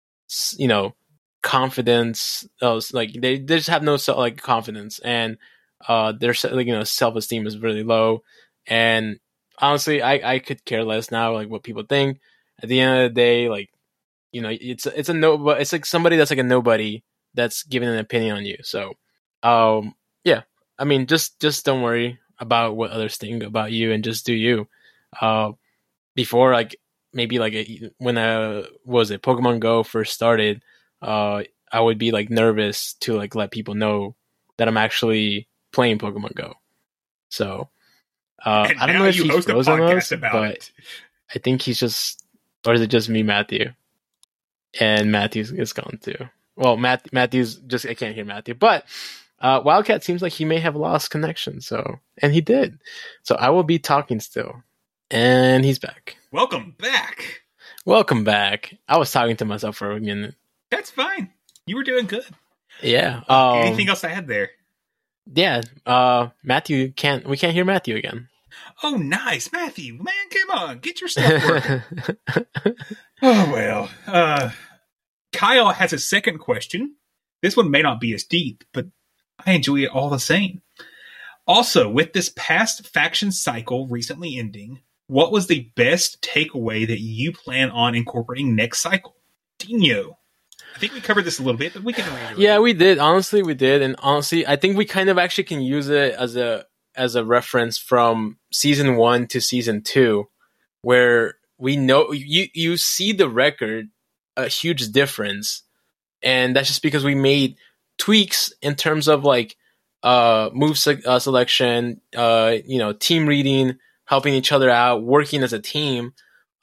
confidence, like they just have no confidence, and their self-esteem is really low, and honestly, I could care less now, like what people think. At the end of the day, like. It's like somebody that's like a nobody that's giving an opinion on you. So, yeah, I mean, just don't worry about what others think about you, and just do you. Before, like maybe like when Pokemon Go first started, I would be like nervous to like let people know that I'm actually playing Pokemon Go. So, I don't know if he froze on us, but I think he's just, or is it just me, Matthew? And Matthew's is gone too. Well, Matthew's just, I can't hear Matthew. But Wildcat seems like he may have lost connection. And he did. So I will be talking still. And he's back. Welcome back. Welcome back. I was talking to myself for a minute. That's fine. You were doing good. Yeah. Anything else I had there? Yeah. Matthew we can't hear Matthew again. Oh, nice, Matthew. Man, come on, get your stuff working. Oh well. Kyle has a second question. This one may not be as deep, but I enjoy it all the same. Also, with this past faction cycle recently ending, what was the best takeaway that you plan on incorporating next cycle? Dino. I think we covered this a little bit, but we can reiterate. Yeah, we did. Honestly, we did. And honestly, I think we kind of actually can use it as a reference from season 1 to season 2, where we know you see the record, a huge difference. And that's just because we made tweaks in terms of like move selection, team reading, helping each other out, working as a team.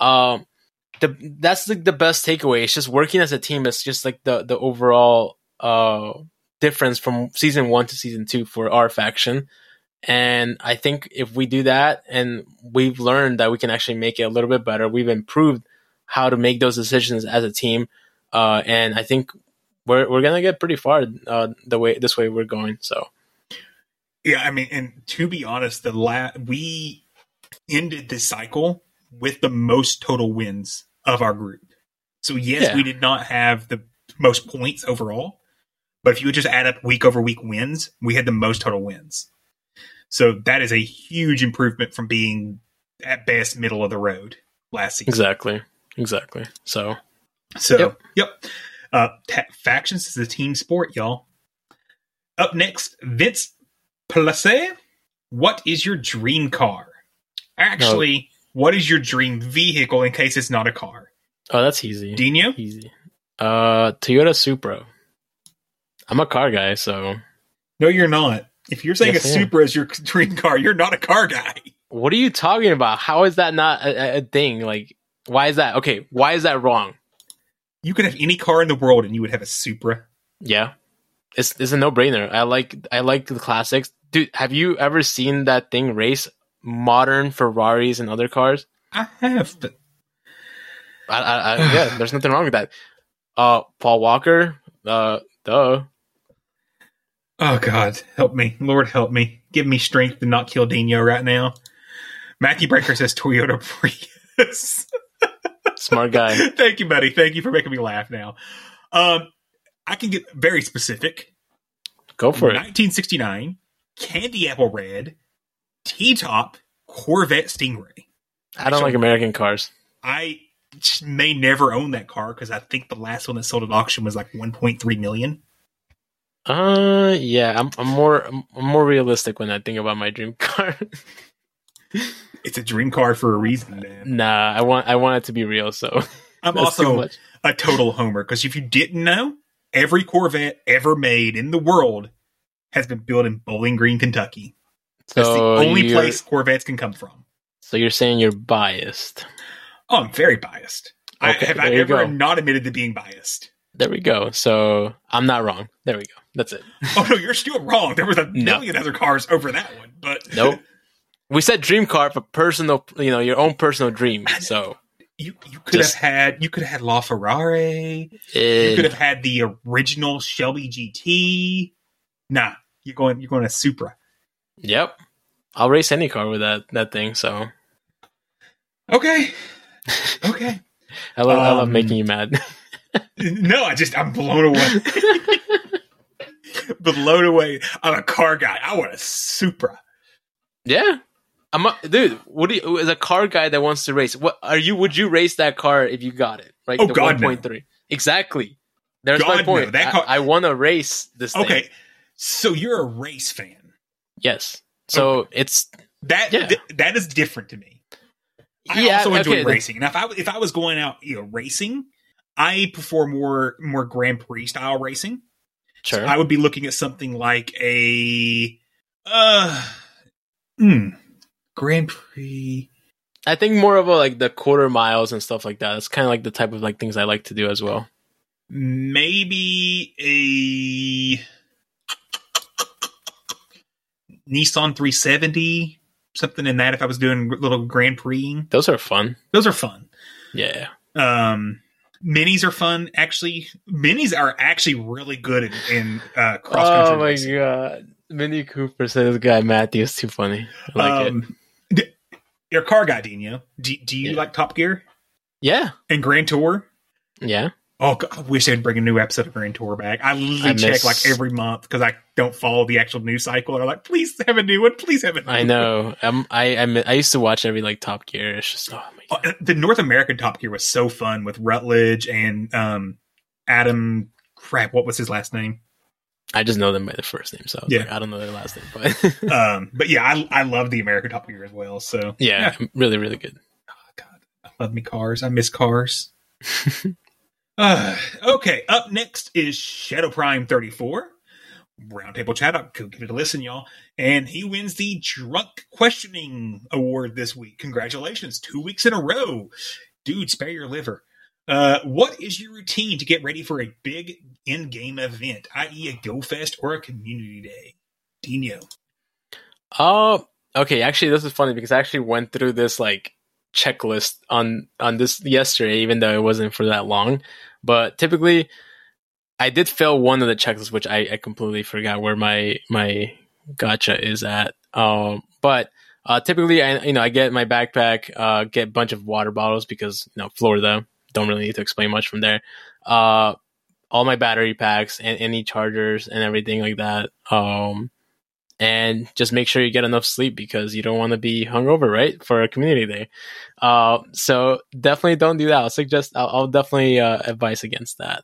That's like the best takeaway. It's just working as a team. It's just like the overall difference from season 1 to season 2 for our faction. And I think if we do that, and we've learned that we can actually make it a little bit better, we've improved how to make those decisions as a team. And I think we're gonna get pretty far this way we're going. So yeah, I mean, and to be honest, we ended this cycle with the most total wins of our group. So yes, we did not have the most points overall, but if you would just add up week over week wins, we had the most total wins. So that is a huge improvement from being at best middle of the road last season. Exactly. So yep. Factions is a team sport, y'all. Up next, Vince Place. What is your dream car? Actually, what is your dream vehicle in case it's not a car? Oh, that's easy. Dino? Easy. Toyota Supra. I'm a car guy, so. No, you're not. If you're saying a Supra is your dream car, you're not a car guy. What are you talking about? How is that not a thing? Like, why is that? Okay, why is that wrong? You could have any car in the world and you would have a Supra. Yeah. It's a no-brainer. I like the classics. Dude, have you ever seen that thing race modern Ferraris and other cars? I have, but yeah, there's nothing wrong with that. Paul Walker, duh. Oh God, help me, Lord, help me, give me strength to not kill Dino right now. Matthew Breaker says Toyota Prius. Smart guy. Thank you, buddy. Thank you for making me laugh. Now, I can get very specific. Go for it. 1969 Candy Apple Red T-top Corvette Stingray. I don't like American cars. I may never own that car because I think the last one that sold at auction was like 1.3 million. Yeah, I'm more realistic when I think about my dream car. It's a dream car for a reason, man. Nah, I want it to be real. So I'm also a total homer because if you didn't know, every Corvette ever made in the world has been built in Bowling Green, Kentucky. That's the only place Corvettes can come from. So you're saying you're biased? Oh, I'm very biased. Okay, have I ever not admitted to being biased? There we go. So I'm not wrong. There we go. That's it. Oh no, you're still wrong. There was a million other cars over that one, but nope. We said dream car for personal, your own personal dream. So you could have had LaFerrari. You could have had the original Shelby GT. Nah, you're going a Supra. Yep, I'll race any car with that thing. So okay. I love making you mad. No, I'm blown away. Blown away. I'm a car guy. I want a Supra. Yeah. Dude, as a car guy that wants to race, would you race that car if you got it? Right? Oh, the God, 1.3. No. Exactly. There's my point. No. I want to race this thing. Okay. So you're a race fan. Yes. So it's that is different to me. I also enjoy racing. Now if I was going out, racing, I prefer more Grand Prix style racing. Sure. So I would be looking at something like a Grand Prix. I think more of the quarter miles and stuff like that. It's kind of like the type of things I like to do as well. Maybe a Nissan 370, something in that. If I was doing little Grand Prix, those are fun. Yeah. Minis are fun. Actually, minis are actually really good in cross country. Oh my god, Mini Cooper said this guy Matthew is too funny. I like it. You're a car guy, Dino. Do you like Top Gear? Yeah. And Grand Tour? Yeah. Oh, God, I wish they'd bring a new episode of Grand Tour back. I literally check like every month because I don't follow the actual news cycle. And I'm like, please have a new one. Please have a new one. I know. I used to watch every like Top Gear. It's just, oh my God. The North American Top Gear was so fun with Rutledge and Adam. Crap, what was his last name? I just know them by the first name, so I don't know their last name. But yeah, I love the American Top Gear as well. So yeah, really, really good. Oh God, I love me cars. I miss cars. Okay, up next is Shadow Prime 34. Roundtable chat. Go give it a listen, y'all. And he wins the Drunk Questioning Award this week. Congratulations. 2 weeks in a row. Dude, spare your liver. What is your routine to get ready for a big in-game event, i.e. a Go Fest or a community day? Dino. Okay, actually, this is funny because I actually went through this like checklist on this yesterday, even though it wasn't for that long. But typically, I did fail one of the checklists, which I completely forgot where my gacha is at. But typically, I get my backpack, get a bunch of water bottles because Florida, don't really need to explain much from there. All my battery packs and any chargers and everything like that. And just make sure you get enough sleep because you don't want to be hungover, right? For a community day. So definitely don't do that. I'll definitely advise against that.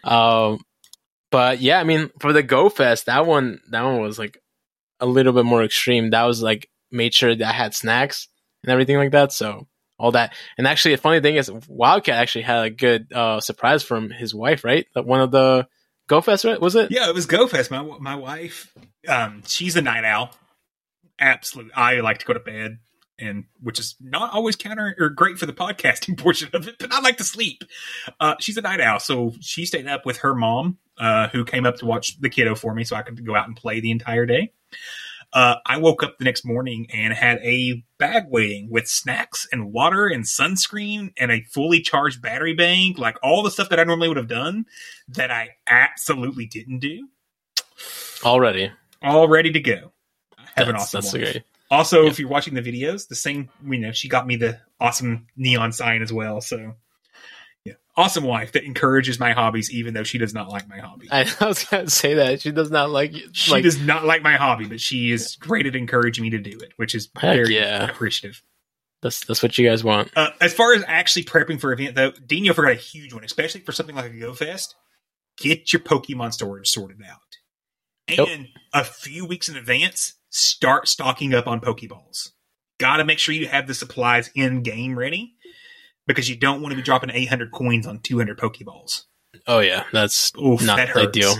But yeah, I mean, for the Go Fest, that one was like a little bit more extreme. That was like made sure that I had snacks and everything like that. So all that. And actually, the funny thing is, Wildcat actually had a good surprise from his wife, right? One of the Go Fest, right? Was it? Yeah, it was Go Fest. My wife, she's a night owl. Absolutely. I like to go to bed, and which is not always counter or great for the podcasting portion of it, but I like to sleep. She's a night owl, so she stayed up with her mom, who came up to watch the kiddo for me so I could go out and play the entire day. I woke up the next morning and had a bag waiting with snacks and water and sunscreen and a fully charged battery bank, like all the stuff that I normally would have done that I absolutely didn't do. All ready to go. I have an awesome That's wife. great. Also, if you're watching the videos, the same, she got me the awesome neon sign as well. So, yeah, awesome wife that encourages my hobbies, even though she does not like my hobby. I was going to say that she does not like it. She does not like my hobby, but she is great at encouraging me to do it, which is very appreciative. That's what you guys want. As far as actually prepping for an event, though, Dino forgot a huge one, especially for something like a Go Fest. Get your Pokemon storage sorted out. And a few weeks in advance, start stocking up on Pokeballs. Gotta make sure you have the supplies in game ready, because you don't want to be dropping 800 coins on 200 Pokeballs. Oh yeah, that's not ideal.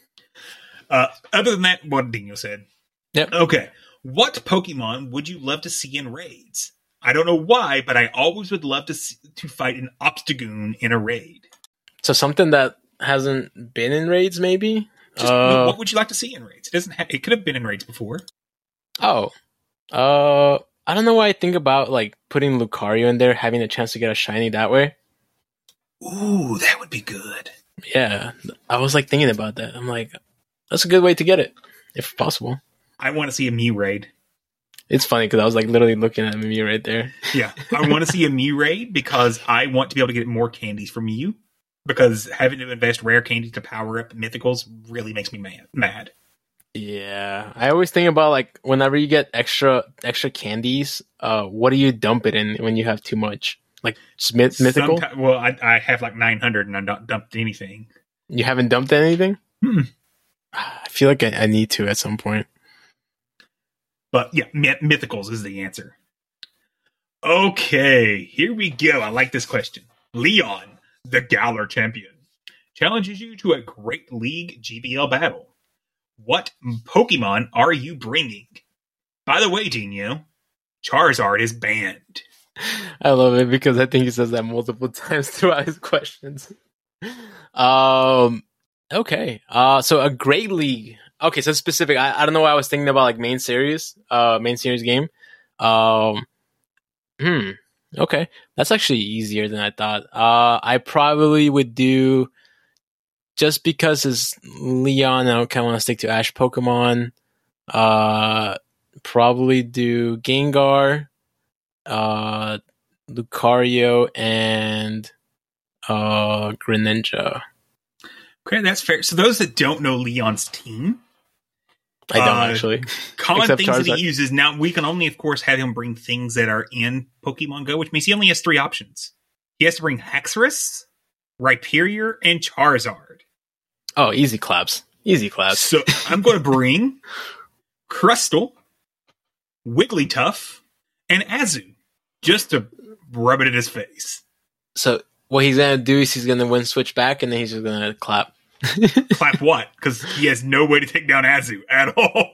Other than that, what Dino said. Yep. Okay. What Pokemon would you love to see in raids? I don't know why, but I always would love to fight an Obstagoon in a raid. So something that hasn't been in raids, maybe? What would you like to see in raids? It could have been in raids before. I don't know why I think about like putting Lucario in there, having a chance to get a shiny that way. Ooh, that would be good. Yeah, I was like thinking about that. I'm like, that's a good way to get it, if possible. I want to see a Mew raid. It's funny because I was like literally looking at Mew right there. Yeah, I want to see a Mew raid because I want to be able to get more candies from Mew. Because having to invest rare candy to power up mythicals really makes me mad. Yeah, I always think about like whenever you get extra candies, what do you dump it in when you have too much? Like mythical? Well, I have like 900 and I not dumped anything. You haven't dumped anything? I feel like I need to at some point. But yeah, mythicals is the answer. Okay, here we go. I like this question. Leon, the Galar champion, challenges you to a Great League GBL battle. What Pokemon are you bringing? By the way, Dino, Charizard is banned. I love it because I think he says that multiple times throughout his questions. Okay. So a Great League. Okay, so specific. I don't know why I was thinking about like main series game. Okay, that's actually easier than I thought. I probably would do, just because it's Leon, I kind of want to stick to Ash Pokemon. Probably do Gengar. Lucario, and Greninja. Okay, that's fair. So those that don't know Leon's team, I don't actually. Common Except things Charizard. that he uses. Now, we can only, of course, have him bring things that are in Pokemon Go, which means he only has 3 options. He has to bring Haxorus, Rhyperior, and Charizard. Oh, easy claps. Easy claps. So I'm going to bring Crustle, Wigglytuff, and Azu, just to rub it in his face. So what he's going to do is he's going to win switch back, and then he's just going to clap. Clap what? Because he has no way to take down Azu at all.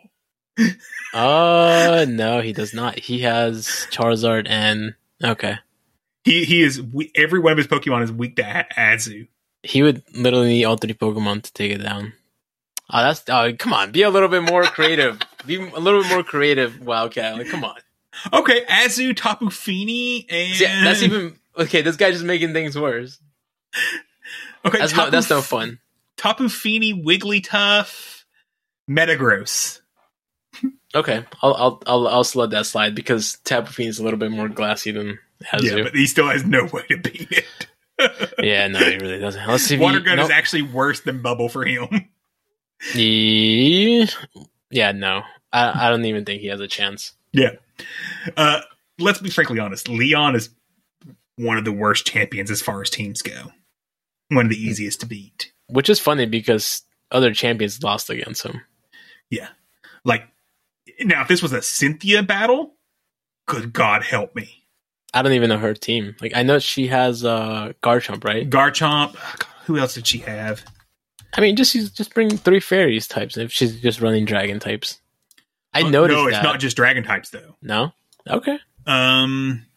No, he does not. He has Charizard and... Okay. He is... Every one of his Pokemon is weak to Azu. He would literally need all 3 Pokemon to take it down. Come on. Be a little bit more creative. Be a little bit more creative, Wildcat. Like, come on. Okay, Azu, Tapu Fini, and... See, that's even... Okay, this guy's just making things worse. Okay, that's no fun. Tapu Fini, Wigglytuff, Metagross. Okay, I'll let that slide because Tapu Fini is a little bit more glassy than Azu. Yeah, but he still has no way to beat it. Yeah, no, he really doesn't. Let's see. Water Gun is actually worse than Bubble for him. Yeah, no, I don't even think he has a chance. Yeah. Let's be frankly honest. Leon is one of the worst champions as far as teams go. One of the easiest to beat. Which is funny because other champions lost against him. Yeah. Like, now if this was a Cynthia battle, good God help me. I don't even know her team. Like, I know she has Garchomp, right? Garchomp. Who else did she have? I mean, just bring 3 fairies types if she's just running dragon types. I noticed No, it's that. not just dragon types, though. No? Okay. Diamond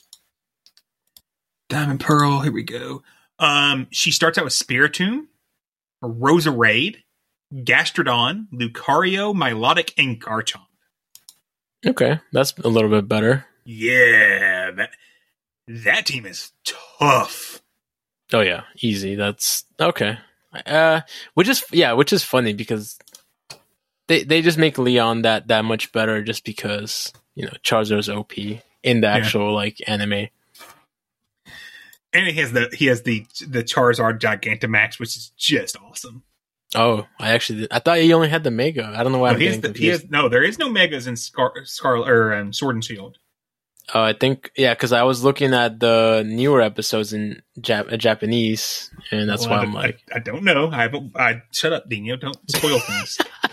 Pearl, here we go. She starts out with Spiritomb, Roserade, Gastrodon, Lucario, Milotic, and Garchomp. Okay, that's a little bit better. Yeah, that team is tough. Oh yeah, easy. That's okay. Which is funny because they just make Leon that much better just because, you know, Charizard's OP in the actual like anime. And he has the Charizard Gigantamax, which is just awesome. Oh, I thought he only had the Mega. I don't know why I'm getting confused. There is no Megas in Scarlet or Sword and Shield. Oh, I think because I was looking at the newer episodes in Japanese, and that's why I'm like, I don't know. I shut up, Dino. Don't spoil things.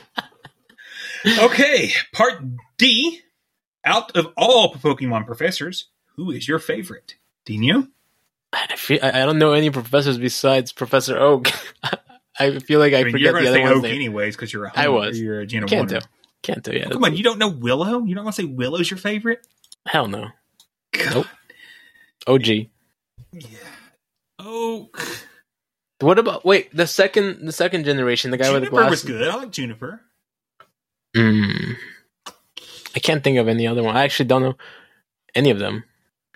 Okay, part D. Out of all Pokemon professors, who is your favorite, Dino? I don't know any professors besides Professor Oak. I feel like I forget you're the other one's Oak name. anyways because you're a You're a Gen Kanto. Kanto, yeah. Come on, you don't know Willow? You're not going to say Willow's your favorite? Hell no. God. Nope. OG. Yeah. Oak. What about the second generation, the guy with the Juniper glasses? was good. I like Juniper. I can't think of any other one. I actually don't know any of them.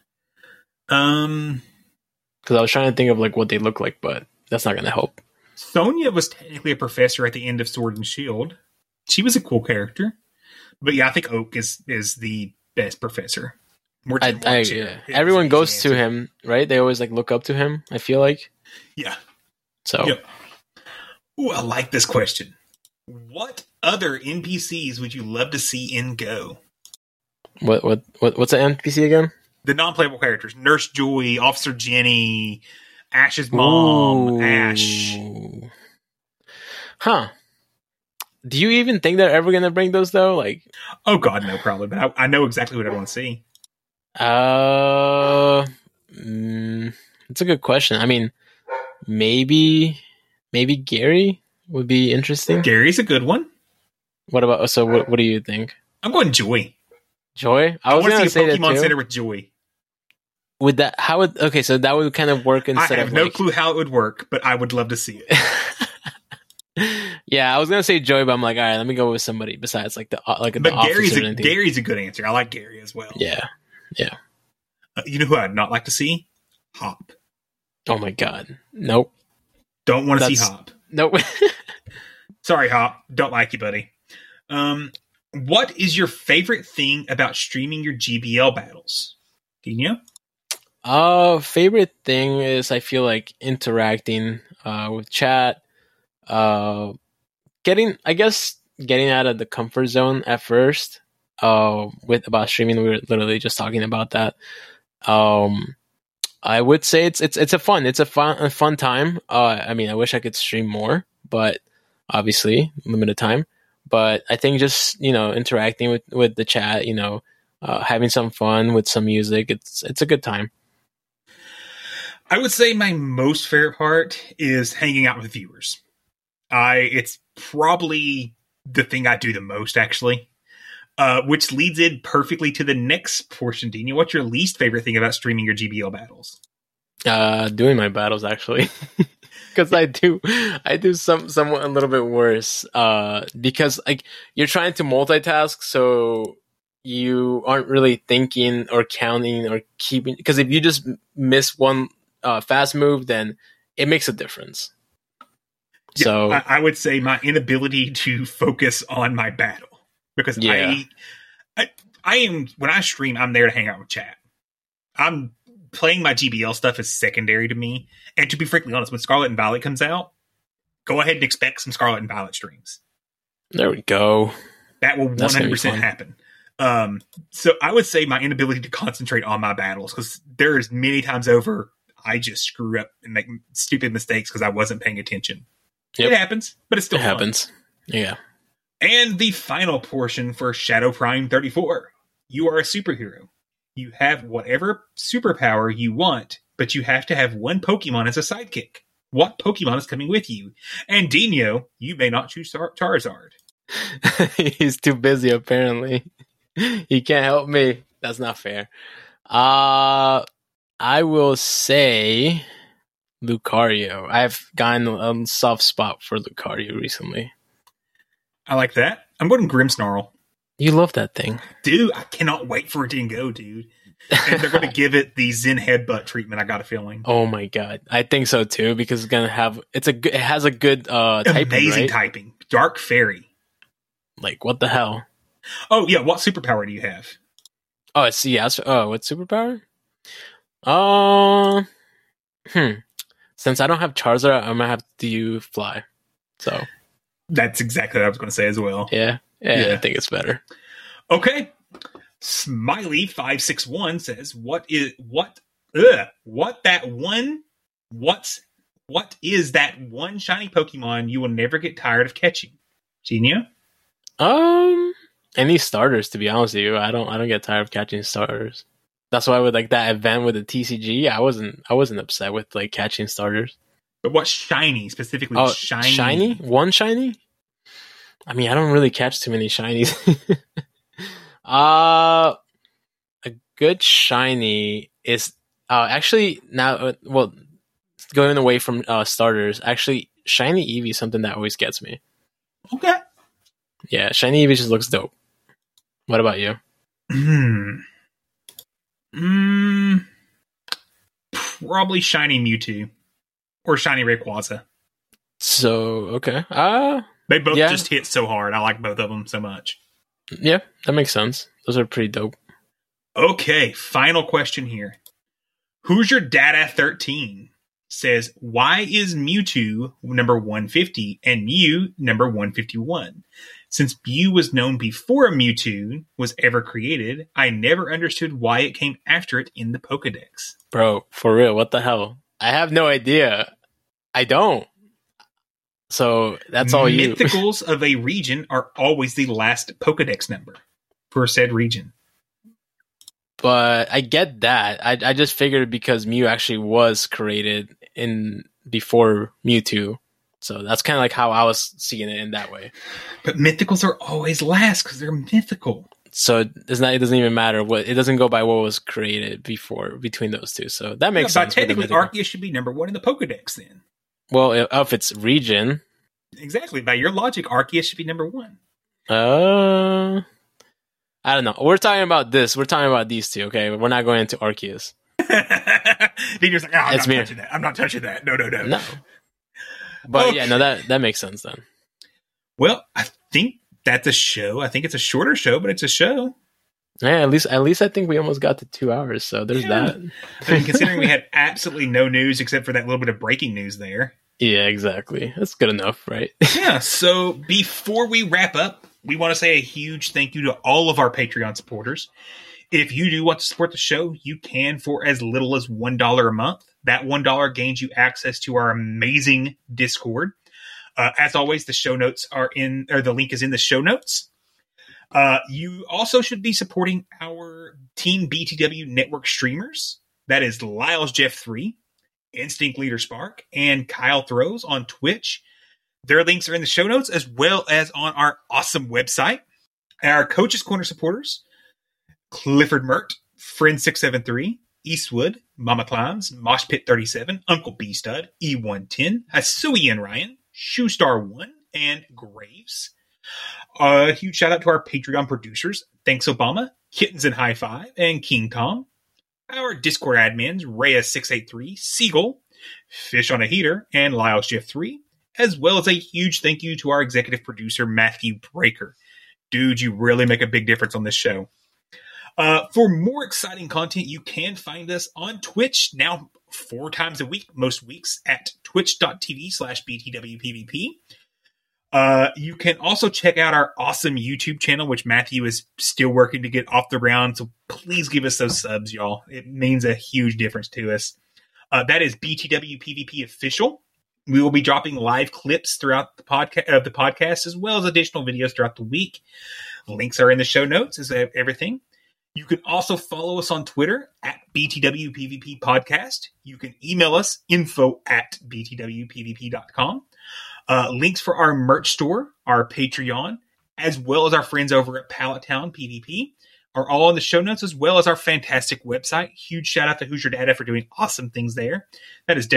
Because I was trying to think of like what they look like, but that's not going to help. Sonya was technically a professor at the end of Sword and Shield. She was a cool character. But yeah, I think Oak is the best professor. Everyone goes to him, right? They always like look up to him, I feel like. Yeah. So. Yep. Ooh, I like this question. What other NPCs would you love to see in Go? What's an NPC again? The non-playable characters. Nurse Joy, Officer Jenny, Ash's mom, Ash. Huh. Do you even think they're ever going to bring those, though? Like, oh, God, no, probably. But I know exactly what I want to see. It's a good question. I mean, maybe Gary would be interesting. Gary's a good one. What about, so what do you think? I'm going Joy. Joy? I was going to say a Pokemon that too. Center with Joy. Would that, okay, so that would kind of work instead of I have no clue how it would work, but I would love to see it. Yeah, I was gonna say Joy, but I'm like, all right, let me go with somebody besides like the But Gary's a good answer. I like Gary as well. Yeah. You know who I'd not like to see? Hop. Oh my God, nope. Don't want to see Hop. Nope. Sorry, Hop. Don't like you, buddy. What is your favorite thing about streaming your GBL battles? Dino? Favorite thing is I feel like interacting with chat, getting out of the comfort zone at first. With about streaming, we were literally just talking about that. I would say it's a fun time. I mean, I wish I could stream more, but obviously limited time. But I think just interacting with the chat, having some fun with some music, it's a good time. I would say my most favorite part is hanging out with viewers. It's probably the thing I do the most, actually. Which leads in perfectly to the next portion, Dino. What's your least favorite thing about streaming your GBL battles? Doing my battles, actually. Because I do somewhat a little bit worse. Because like you're trying to multitask, so you aren't really thinking or counting or keeping. Because if you just miss one fast move, then it makes a difference. Yeah, so I would say my inability to focus on my battle. Because I am, when I stream, I'm there to hang out with chat. I'm playing my GBL stuff is secondary to me. And to be frankly honest, when Scarlet and Violet comes out, go ahead and expect some Scarlet and Violet streams. There we go. That will 100% happen. So I would say my inability to concentrate on my battles, because there's many times over, I just screw up and make stupid mistakes because I wasn't paying attention. Yep. It happens, but it's still fun. Happens. Yeah. And the final portion for Shadow Prime 34. You are a superhero. You have whatever superpower you want, but you have to have one Pokemon as a sidekick. What Pokemon is coming with you? And Dino, you may not choose Charizard. He's too busy, apparently. He can't help me. That's not fair. I will say Lucario. I've gotten a soft spot for Lucario recently. I like that. I'm going Grimmsnarl. You love that thing. Dude, I cannot wait for it to go, dude. And they're going to give it the Zen Headbutt treatment, I got a feeling. Oh my god. I think so too, because it's going to have it has a good typing, amazing right? typing. Dark Fairy. Like what the hell? Oh yeah, what superpower do you have? Oh, it's what superpower? Since I don't have Charizard, I'm going to have to do Fly. So that's exactly what I was going to say as well. Yeah, I think it's better. Okay. Smiley561 says, what is that one shiny Pokemon you will never get tired of catching? Genia? Any starters, to be honest with you. I don't get tired of catching starters. That's why with like that event with the TCG, I wasn't upset with like catching starters. But what shiny specifically? Oh, shiny? One shiny? I mean, I don't really catch too many shinies. A good shiny is actually now. Well, going away from starters, actually, shiny Eevee is something that always gets me. Okay. Yeah, shiny Eevee just looks dope. What about you? Probably shiny Mewtwo or shiny Rayquaza. So okay, they both just hit so hard. I like both of them so much. Yeah, that makes sense. Those are pretty dope. Okay, final question here. Who's your dad at 13? Says, why is Mewtwo number 150 and Mew number 151? Since Mew was known before Mewtwo was ever created, I never understood why it came after it in the Pokedex. Bro, for real, what the hell? I have no idea. I don't. So that's all you. Mythicals of a region are always the last Pokedex number for said region. But I get that. I just figured because Mew actually was created in before Mewtwo. So that's kind of like how I was seeing it in that way. But mythicals are always last because they're mythical. So it doesn't even matter it doesn't go by what was created before between those two. So that makes sense. Technically, Arceus should be number 1 in the Pokedex then. Well, if it's region. Exactly. By your logic, Arceus should be number 1. I don't know. We're talking about this. We're talking about these two, okay? We're not going into Arceus. Then you're like, I'm not touching that. I'm not touching that. No. No. But okay. Yeah, no, that makes sense then. Well, I think that's a show. I think it's a shorter show, but it's a show. Yeah, at least I think we almost got to 2 hours, so there's that. I mean, considering we had absolutely no news except for that little bit of breaking news there. Yeah, exactly. That's good enough, right? Yeah, so before we wrap up, we want to say a huge thank you to all of our Patreon supporters. If you do want to support the show, you can for as little as $1 a month. That $1 gains you access to our amazing Discord. As always, the show notes the link is in the show notes. You also should be supporting our Team BTW network streamers. That is Lyles Jeff 3, Instinct Leader Spark, and Kyle Throws on Twitch. Their links are in the show notes as well as on our awesome website. Our Coach's Corner supporters, Clifford Mert, Friend673, Eastwood, Mama Climbs, Moshpit 37, Uncle B Stud, E110, Hasui and Ryan, Shoestar1, and Graves. A huge shout out to our Patreon producers, Thanks Obama, Kittens and High Five, and King Tom. Our Discord admins, Rhea683, Seagull, Fish on a Heater, and Lyles Jeff 3, as well as a huge thank you to our executive producer, Matthew Breaker. Dude, you really make a big difference on this show. For more exciting content, you can find us on Twitch now 4 times a week, most weeks, at twitch.tv/BTWPVP. You can also check out our awesome YouTube channel, which Matthew is still working to get off the ground. So please give us those subs, y'all. It means a huge difference to us. That is BTW PvP Official. We will be dropping live clips throughout the podcast, as well as additional videos throughout the week. Links are in the show notes, as everything. You can also follow us on Twitter at BTW PvP Podcast. You can email us info@btwpvp.com. Links for our merch store, our Patreon, as well as our friends over at Pallet Town PvP are all in the show notes, as well as our fantastic website. Huge shout out to Who's Your Data for doing awesome things there. That is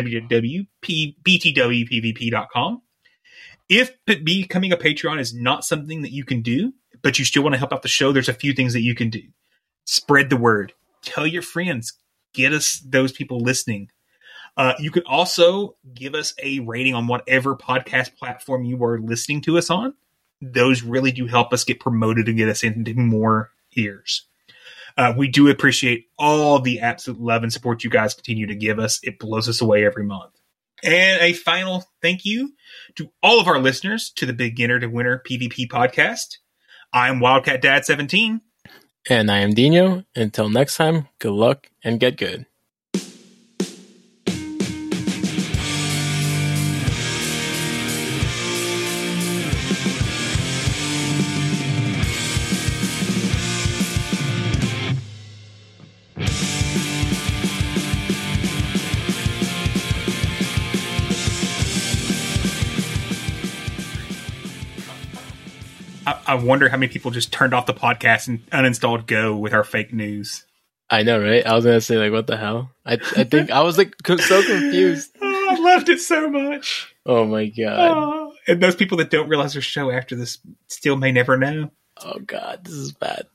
www.btwpvp.com. If becoming a Patreon is not something that you can do, but you still want to help out the show, there's a few things that you can do. Spread the word. Tell your friends. Get us those people listening. You can also give us a rating on whatever podcast platform you are listening to us on. Those really do help us get promoted and get us into more ears. We do appreciate all the absolute love and support you guys continue to give us. It blows us away every month. And a final thank you to all of our listeners to the Beginner to Winner PvP podcast. I'm Wildcat Dad 17. And I am Dino. Until next time, good luck and get good. I wonder how many people just turned off the podcast and uninstalled Go with our fake news. I know, right? I was going to say, like, what the hell? I think I was, like, so confused. Oh, I loved it so much. Oh, my God. Oh, and those people that don't realize their show after this still may never know. Oh, God, this is bad.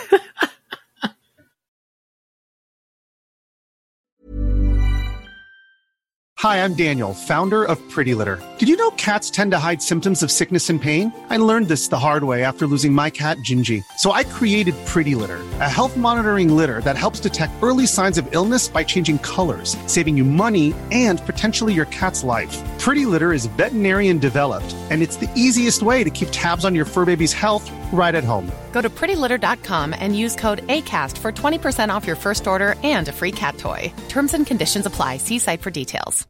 Hi, I'm Daniel, founder of Pretty Litter. Did you know cats tend to hide symptoms of sickness and pain? I learned this the hard way after losing my cat, Gingy. So I created Pretty Litter, a health monitoring litter that helps detect early signs of illness by changing colors, saving you money and potentially your cat's life. Pretty Litter is veterinarian developed, and it's the easiest way to keep tabs on your fur baby's health right at home. Go to prettylitter.com and use code ACAST for 20% off your first order and a free cat toy. Terms and conditions apply. See site for details.